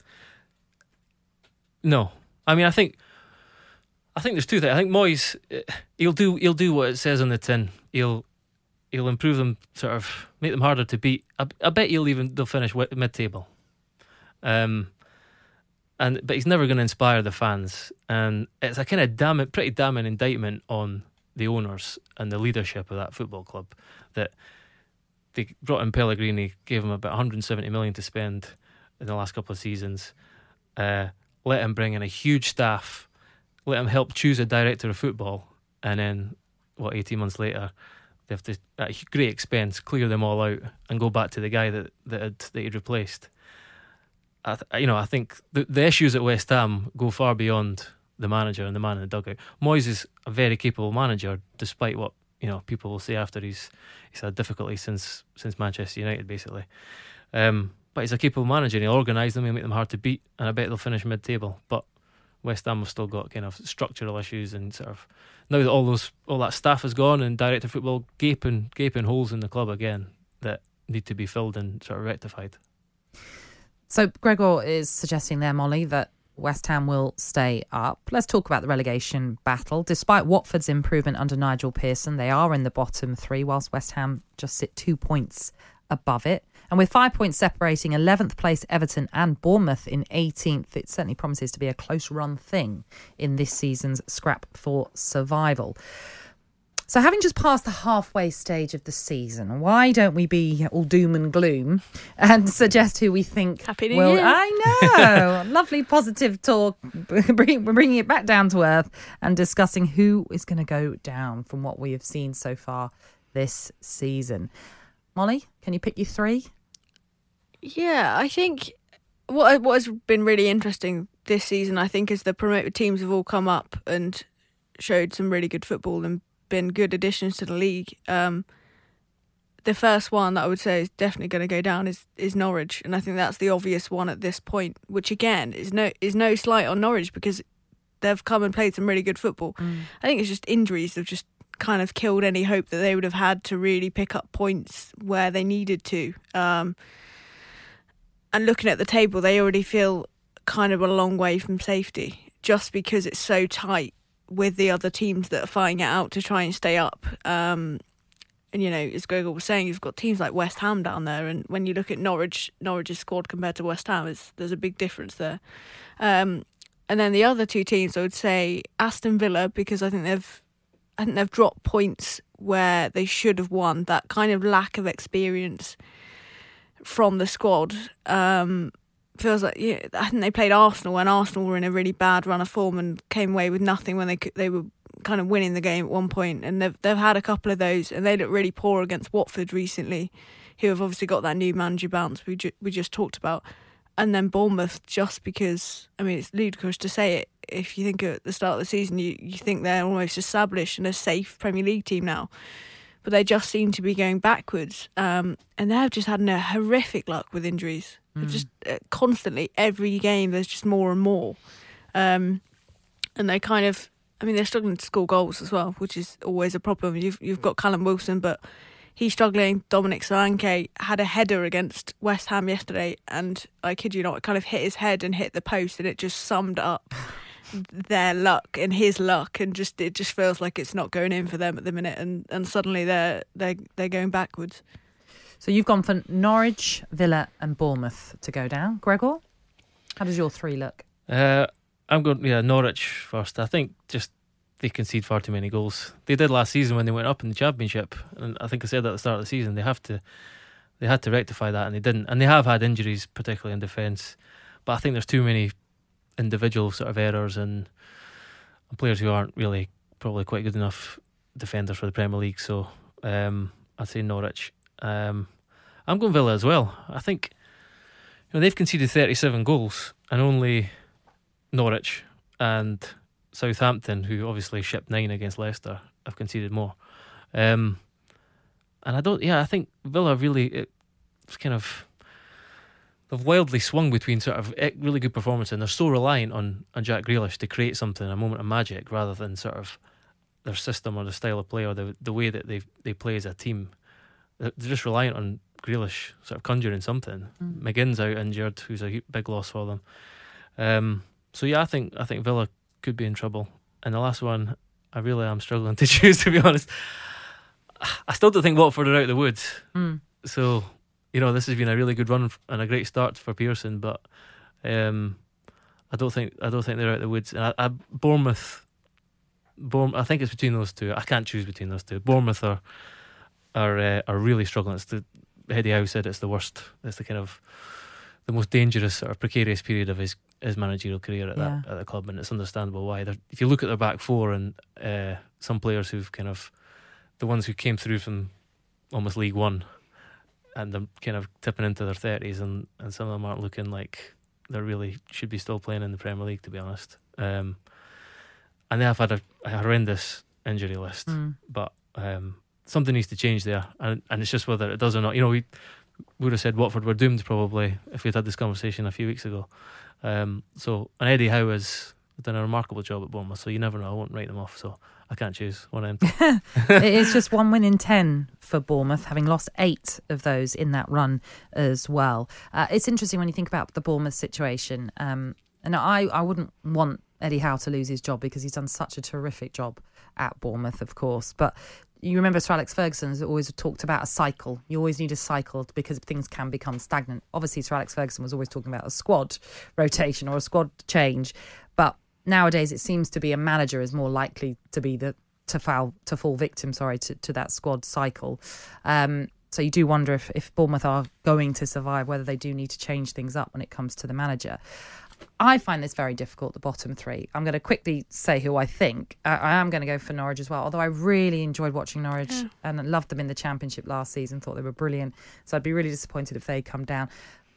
[SPEAKER 5] No, I mean, I think I think there's two things. I think Moyes, he'll do he'll do what it says on the tin. He'll He'll improve them, sort of make them harder to beat. I, I bet he'll even they'll finish mid-table. Um, and but he's never going to inspire the fans, and it's a kind of damn pretty damning indictment on the owners and the leadership of that football club that they brought in Pellegrini, gave him about one hundred seventy million to spend in the last couple of seasons. Uh, let him bring in a huge staff, let him help choose a director of football, and then what eighteen months later, they have to, at great expense, clear them all out and go back to the guy that that, had, that he'd replaced. I th- you know, I think the, the issues at West Ham go far beyond the manager and the man in the dugout. Moyes is a very capable manager, despite what, you know, people will say after he's he's had difficulty since since Manchester United, basically. Um, but he's a capable manager, and he'll organise them, he'll make them hard to beat, and I bet they'll finish mid-table. But West Ham have still got kind of structural issues, and sort of now that all those all that staff is gone and director of football, gaping gaping holes in the club again that need to be filled and sort of rectified.
[SPEAKER 4] So Gregor is suggesting there, Molly, that West Ham will stay up. Let's talk about the relegation battle. Despite Watford's improvement under Nigel Pearson, they are in the bottom three, whilst West Ham just sit two points above it. And with five points separating eleventh place Everton and Bournemouth in eighteenth, it certainly promises to be a close run thing in this season's scrap for survival. So having just passed the halfway stage of the season, why don't we be all doom and gloom and suggest who we think
[SPEAKER 6] Happy New
[SPEAKER 4] will...
[SPEAKER 6] Year.
[SPEAKER 4] I know. Lovely positive talk. We're bringing it back down to earth and discussing who is going to go down from what we have seen so far this season. Molly, can you pick your three?
[SPEAKER 6] Yeah, I think what what has been really interesting this season, I think, is the promoted teams have all come up and showed some really good football and been good additions to the league. Um, the first one that I would say is definitely going to go down is, is Norwich, and I think that's the obvious one at this point, which again is no is no slight on Norwich because they've come and played some really good football. Mm. I think it's just injuries have just kind of killed any hope that they would have had to really pick up points where they needed to. Um, and looking at the table, they already feel kind of a long way from safety just because it's so tight with the other teams that are fighting it out to try and stay up. Um, and, you know, as Gregor was saying, you've got teams like West Ham down there. And when you look at Norwich, Norwich's squad compared to West Ham, it's, there's a big difference there. Um, and then the other two teams, I would say Aston Villa, because I think they've I think they've dropped points where they should have won. That kind of lack of experience from the squad um, feels like, yeah, I think they played Arsenal when Arsenal were in a really bad run of form and came away with nothing when they they were kind of winning the game at one point, and they've they've had a couple of those, and they look really poor against Watford recently, who have obviously got that new manager bounce we ju- we just talked about, and then Bournemouth, just because, I mean, it's ludicrous to say it, if you think at the start of the season you, you think they're almost established and a safe Premier League team now, but they just seem to be going backwards, um, and they've just had a horrific luck with injuries. Mm. Just uh, constantly, every game there's just more and more, um, and they kind of, I mean, they're struggling to score goals as well, which is always a problem. You've you've got Callum Wilson, but he's struggling. Dominic Solanke had a header against West Ham yesterday, and I kid you not, it kind of hit his head and hit the post, and it just summed up their luck and his luck, and just it just feels like it's not going in for them at the minute, and, and suddenly they're they they're going backwards.
[SPEAKER 4] So you've gone for Norwich, Villa, and Bournemouth to go down. Gregor, how does your three look?
[SPEAKER 5] Uh, I'm going, yeah, Norwich first. I think just they concede far too many goals. They did last season when they went up in the Championship, and I think I said that at the start of the season. They have to, they had to rectify that, and they didn't. And they have had injuries, particularly in defence. But I think there's too many individual sort of errors and, and players who aren't really probably quite good enough defenders for the Premier League. So um, I'd say Norwich. Um, I'm going Villa as well. I think, you know, they've conceded thirty-seven goals, and only Norwich and Southampton, who obviously shipped nine against Leicester, have conceded more. Um, and I don't, yeah, I think Villa really, it's kind of, they've wildly swung between sort of really good performance, and they're so reliant on, on Jack Grealish to create something, a moment of magic, rather than sort of their system or the style of play or the the way that they they play as a team. They're just reliant on Grealish sort of conjuring something. Mm. McGinn's out injured, who's a big loss for them. Um, so yeah, I think I think Villa could be in trouble. And the last one, I really am struggling to choose, to be honest. I still don't think Watford are out of the woods. Mm. So, you know, this has been a really good run and a great start for Pearson, but um, I don't think I don't think they're out of the woods. And I, I, Bournemouth, Bournemouth, I think it's between those two. I can't choose between those two. Bournemouth are are uh, are really struggling. It's the Eddie Howe said it's the worst. It's the kind of the most dangerous or precarious period of his, his managerial career at
[SPEAKER 4] Yeah.
[SPEAKER 5] that at the club, and it's understandable why. They're, if you look at their back four and uh, some players who've kind of the ones who came through from almost League One, and they're kind of tipping into their thirties, and, and some of them aren't looking like they really should be still playing in the Premier League, to be honest. Um, and they have had a, a horrendous injury list,
[SPEAKER 4] Mm.
[SPEAKER 5] but um, something needs to change there, and and it's just whether it does or not. You know, we would have said Watford were doomed probably if we'd had this conversation a few weeks ago. Um, so, and Eddie Howe has done a remarkable job at Bournemouth, so you never know. I won't write them off, so I can't choose one of them.
[SPEAKER 4] It is just one win in ten for Bournemouth, having lost eight of those in that run as well. Uh, it's interesting when you think about the Bournemouth situation. Um, and I, I wouldn't want Eddie Howe to lose his job because he's done such a terrific job at Bournemouth, of course. But you remember Sir Alex Ferguson has always talked about a cycle. You always need a cycle because things can become stagnant. Obviously, Sir Alex Ferguson was always talking about a squad rotation or a squad change. But nowadays, it seems to be a manager is more likely to be the to fall to fall victim, sorry, to, to that squad cycle. Um, so you do wonder if, if Bournemouth are going to survive, whether they do need to change things up when it comes to the manager. I find this very difficult, the bottom three. I'm going to quickly say who I think. I, I am going to go for Norwich as well, although I really enjoyed watching Norwich
[SPEAKER 6] Yeah.
[SPEAKER 4] and loved them in the Championship last season, thought they were brilliant. So I'd be really disappointed if they come down.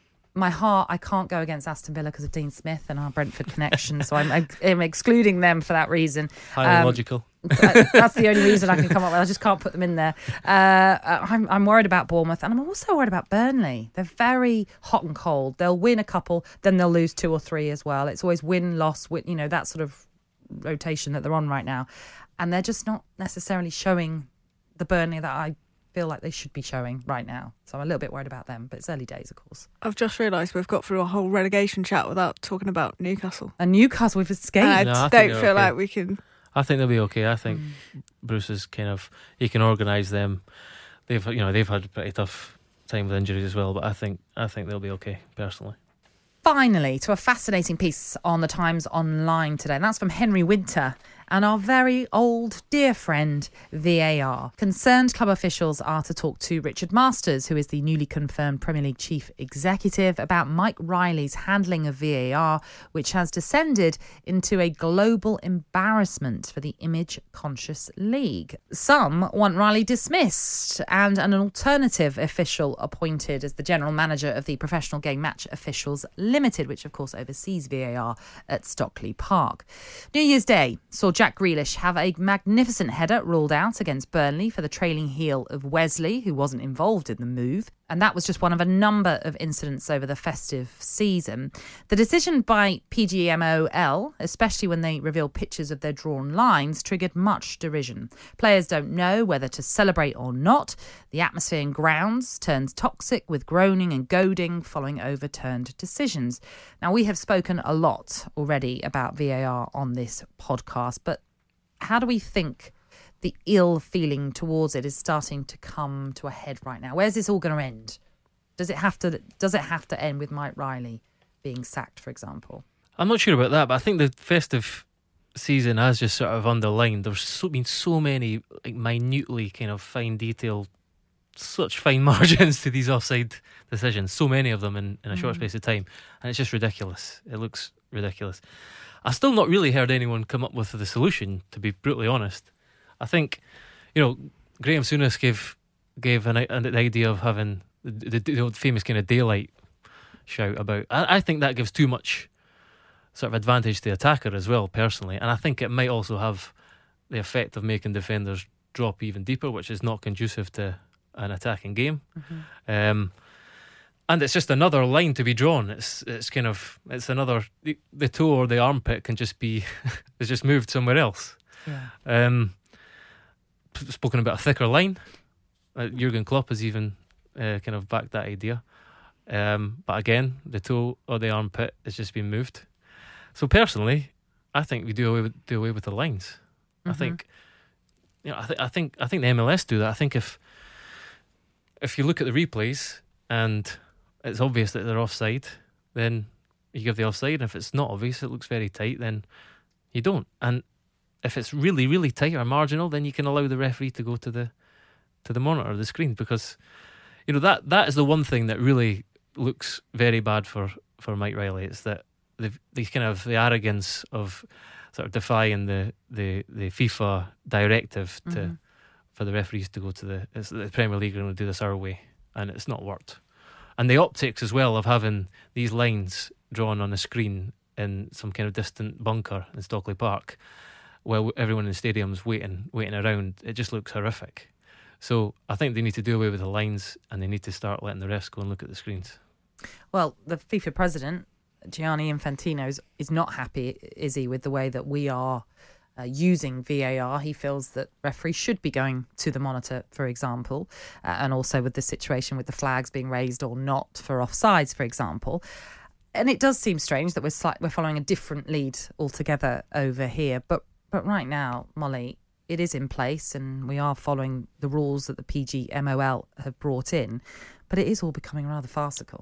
[SPEAKER 4] My heart, I can't go against Aston Villa because of Dean Smith and our Brentford connection, so I'm, I'm excluding them for that reason.
[SPEAKER 5] Highly
[SPEAKER 4] Um,
[SPEAKER 5] logical.
[SPEAKER 4] That's the only reason I can come up with. I just can't put them in there. Uh, I'm, I'm worried about Bournemouth, and I'm also worried about Burnley. They're very hot and cold. They'll win a couple, then they'll lose two or three as well. It's always win, loss, win, you know, that sort of rotation that they're on right now. And they're just not necessarily showing the Burnley that I feel like they should be showing right now. So I'm a little bit worried about them, but it's early days, of course.
[SPEAKER 6] I've just realised we've got through a whole relegation chat without talking about Newcastle.
[SPEAKER 4] And Newcastle, we've escaped.
[SPEAKER 6] And I
[SPEAKER 5] No, I think
[SPEAKER 6] don't
[SPEAKER 5] they're
[SPEAKER 6] feel
[SPEAKER 5] okay.
[SPEAKER 6] like we can.
[SPEAKER 5] I think they'll be okay. I think
[SPEAKER 4] Mm.
[SPEAKER 5] Bruce is kind of he can organise them. They've you know they've had a pretty tough time with injuries as well, but I think I think they'll be okay personally.
[SPEAKER 4] Finally, to a fascinating piece on the Times Online today, and that's from Henry Winter. and our very old dear friend V A R. Concerned club officials are to talk to Richard Masters, who is the newly confirmed Premier League chief executive, about Mike Riley's handling of V A R, which has descended into a global embarrassment for the image-conscious league. Some want Riley dismissed and an alternative official appointed as the general manager of the Professional Game Match Officials Limited, which of course oversees V A R at Stockley Park. New Year's Day saw Jack Grealish have a magnificent header ruled out against Burnley for the trailing heel of Wesley, who wasn't involved in the move. And that was just one of a number of incidents over the festive season. The decision by P G M O L, especially when they revealed pictures of their drawn lines, triggered much derision. Players don't know whether to celebrate or not. The atmosphere in grounds turns toxic with groaning and goading following overturned decisions. Now, we have spoken a lot already about V A R on this podcast, but how do we think the ill feeling towards it is starting to come to a head right now? Where's this all going to end? Does it have to? Does it have to end with Mike Riley being sacked, for example?
[SPEAKER 5] I'm not sure about that, but I think the festive season has just sort of underlined there's so, been so many like minutely kind of fine detail, such fine margins to these offside decisions. So many of them in, in a short
[SPEAKER 4] Mm.
[SPEAKER 5] space of time, and it's just ridiculous. It looks ridiculous. I've still not really heard anyone come up with the solution, to be brutally honest. I think, you know, Graham Souness gave gave an, an idea of having the, the, the famous kind of daylight shout about. I, I think that gives too much sort of advantage to the attacker as well, personally, and I think it might also have the effect of making defenders drop even deeper, which is not conducive to an attacking game.
[SPEAKER 4] Mm-hmm.
[SPEAKER 5] Um, and it's just another line to be drawn. It's it's kind of it's another the, the toe or the armpit can just be is just moved somewhere else.
[SPEAKER 4] Yeah.
[SPEAKER 5] Um, spoken about a thicker line. Uh, Jurgen Klopp has even uh, kind of backed that idea. Um, but again, the toe or the armpit has just been moved. So personally, I think we do away with, do away with the lines.
[SPEAKER 4] Mm-hmm.
[SPEAKER 5] I think, you know, I, th- I think I think the M L S do that. I think if if you look at the replays and it's obvious that they're offside, then you give the offside. And if it's not obvious, it looks very tight, then you don't. And if it's really, really tight or marginal, then you can allow the referee to go to the to the monitor, the screen, because you know that that is the one thing that really looks very bad for, for Mike Riley. It's that the the kind of the arrogance of sort of defying the the, the FIFA directive to
[SPEAKER 4] Mm-hmm.
[SPEAKER 5] for the referees to go to the it's, the Premier League are going to do this our way, and it's not worked. And the optics as well of having these lines drawn on a screen in some kind of distant bunker in Stockley Park, while everyone in the stadium's waiting, waiting around, it just looks horrific. So I think they need to do away with the lines, and they need to start letting the refs go and look at the screens.
[SPEAKER 4] Well, the FIFA president, Gianni Infantino, is, is not happy, is he, with the way that we are uh, using V A R. He feels that referees should be going to the monitor, for example, uh, and also with the situation with the flags being raised or not for offsides, for example. And it does seem strange that we're slight, we're following a different lead altogether over here. But but right now, Molly, it is in place, and we are following the rules that the P G M O L have brought in. But it is all becoming rather farcical.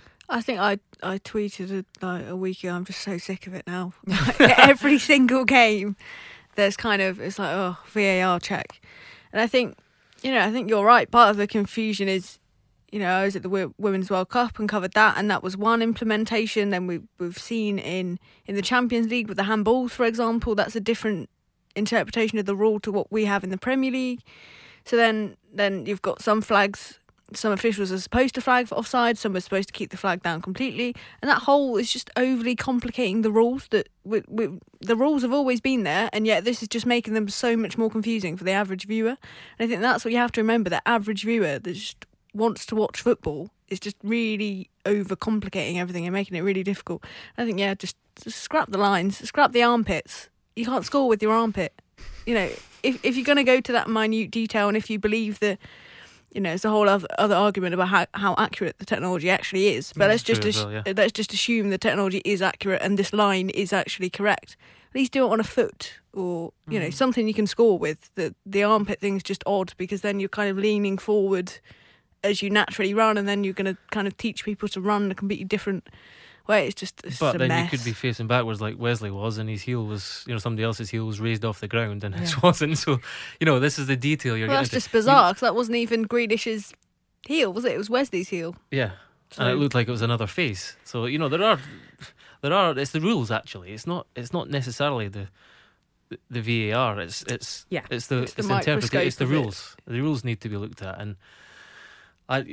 [SPEAKER 6] I think I I tweeted it like a week ago. I'm just so sick of it now. Every single game, there's kind of it's like oh V A R check, and I think you know I think you're right. Part of the confusion is you know I was at the w- Women's World Cup and covered that, and that was one implementation. Then we we've seen in in the Champions League with the handballs, for example, that's a different interpretation of the rule to what we have in the Premier League. So then then you've got some flags. Some officials are supposed to flag for offside, some are supposed to keep the flag down completely, and that whole is just overly complicating the rules. That we, we, the rules have always been there, and yet this is just making them so much more confusing for the average viewer. And I think that's what you have to remember, the average viewer that just wants to watch football is just really overcomplicating everything and making it really difficult. I think, yeah, just, just scrap the lines, scrap the armpits. You can't score with your armpit. You know, if, if you're going to go to that minute detail, and if you believe that you know, it's a whole other, other argument about how, how accurate the technology actually is. But
[SPEAKER 5] Yeah,
[SPEAKER 6] let's just
[SPEAKER 5] true as
[SPEAKER 6] as,
[SPEAKER 5] well, yeah.
[SPEAKER 6] let's just assume the technology is accurate and this line is actually correct. At least do it on a foot, or you know, something you can score with. The the armpit thing's just odd because then you're kind of leaning forward as you naturally run, and then you're going to kind of teach people to run a completely different way. It's just, it's
[SPEAKER 5] But
[SPEAKER 6] just a
[SPEAKER 5] then
[SPEAKER 6] mess.
[SPEAKER 5] you could be facing backwards like Wesley was, and his heel was, you know, somebody else's heel was raised off the ground, and his wasn't. So, you know, this is the detail you're
[SPEAKER 6] Well,
[SPEAKER 5] getting
[SPEAKER 6] that's
[SPEAKER 5] to.
[SPEAKER 6] just bizarre because that wasn't even Grealish's heel, was it? It was Wesley's heel.
[SPEAKER 5] Yeah,
[SPEAKER 6] So-
[SPEAKER 5] and it looked like it was another face. So, you know, there are, there are. It's the rules actually. It's not. It's not necessarily the, the, the V A R. It's it's
[SPEAKER 4] Yeah.
[SPEAKER 5] It's the
[SPEAKER 6] It's
[SPEAKER 5] it's
[SPEAKER 6] the
[SPEAKER 5] the, interpretation.
[SPEAKER 6] microscope
[SPEAKER 5] It's the
[SPEAKER 6] of it.
[SPEAKER 5] rules. The rules need to be looked at, and I.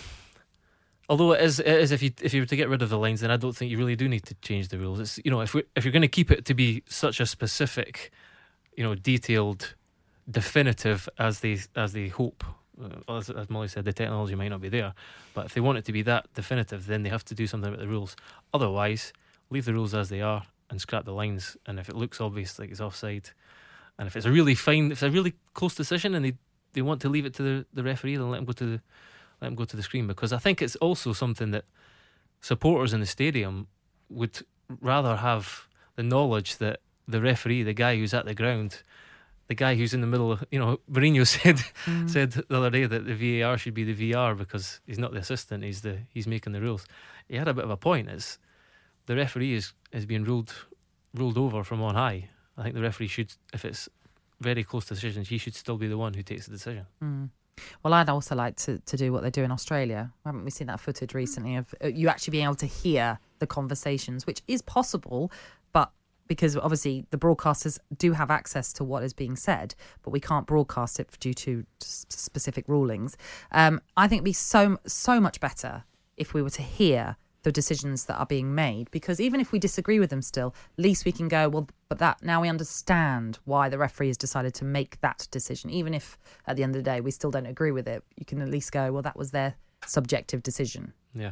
[SPEAKER 5] Although it is, it is if you if you were to get rid of the lines, then I don't think you really do need to change the rules. It's, you know, if we if you're going to keep it to be such a specific, you know, detailed, definitive as they as they hope, uh, as, as Molly said, the technology might not be there, but if they want it to be that definitive, then they have to do something about the rules. Otherwise, leave the rules as they are and scrap the lines. And if it looks obvious, like it's offside, and if it's a really fine, if it's a really close decision, and they they want to leave it to the, the referee, then let them go to the let them go to the screen, because I think it's also something that supporters in the stadium would rather have the knowledge that the referee, the guy who's at the ground, the guy who's in the middle of, you know, Mourinho said
[SPEAKER 4] Mm.
[SPEAKER 5] said the other day that the V A R should be the V R because he's not the assistant, he's the he's making the rules. He had a bit of a point. It's the referee is, is being ruled ruled over from on high. I think the referee should, if it's very close decisions, he should still be the one who takes the decision.
[SPEAKER 4] Mm. Well, I'd also like to, to do what they do in Australia. Haven't we seen that footage recently of uh, you actually being able to hear the conversations, which is possible, but because obviously the broadcasters do have access to what is being said, but we can't broadcast it due to s- specific rulings. Um, I think it'd be so so much better if we were to hear the decisions that are being made, because even if we disagree with them still, at least we can go, well, but that now we understand why the referee has decided to make that decision. Even if at the end of the day we still don't agree with it, you can at least go, well, that was their subjective decision.
[SPEAKER 5] Yeah.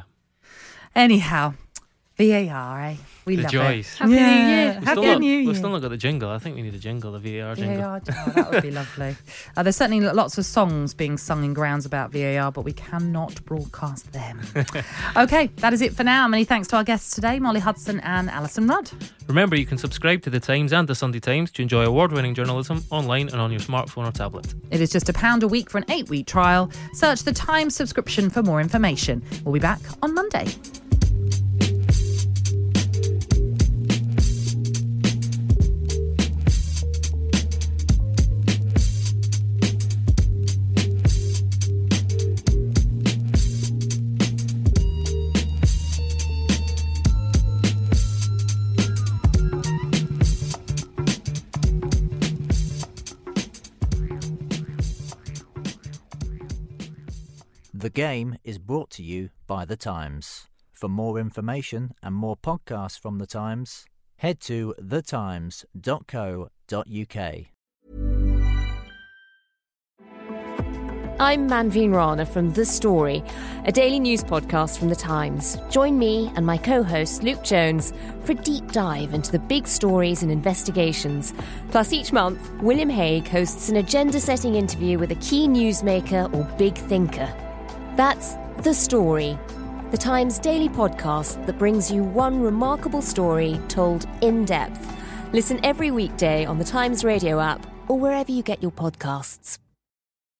[SPEAKER 4] Anyhow, V A R, eh? We
[SPEAKER 5] The
[SPEAKER 4] love
[SPEAKER 5] joys.
[SPEAKER 4] it.
[SPEAKER 6] Happy New
[SPEAKER 4] Yeah.
[SPEAKER 6] Year.
[SPEAKER 5] We've
[SPEAKER 4] Happy
[SPEAKER 5] still, not,
[SPEAKER 4] New Year.
[SPEAKER 5] we've still not got the jingle. I think we need a jingle, the V A R jingle.
[SPEAKER 4] V A R, oh, that would be lovely. Uh, there's certainly lots of songs being sung in grounds about V A R, but we cannot broadcast them. Okay, that is it for now. Many thanks to our guests today, Molly Hudson and Alison Rudd.
[SPEAKER 5] Remember, you can subscribe to The Times and The Sunday Times to enjoy award-winning journalism online and on your smartphone or tablet.
[SPEAKER 4] It is just a pound a week for an eight-week trial. Search the Times subscription for more information. We'll be back on Monday.
[SPEAKER 10] The Game is brought to you by The Times. For more information and more podcasts from The Times, head to the times dot co dot uk.
[SPEAKER 11] I'm Manveen Rana from The Story, a daily news podcast from The Times. Join me and my co-host Luke Jones for a deep dive into the big stories and investigations. Plus, each month, William Hague hosts an agenda-setting interview with a key newsmaker or big thinker. That's The Story, The Times daily podcast that brings you one remarkable story told in depth. Listen every weekday on The Times radio app or wherever you get your podcasts.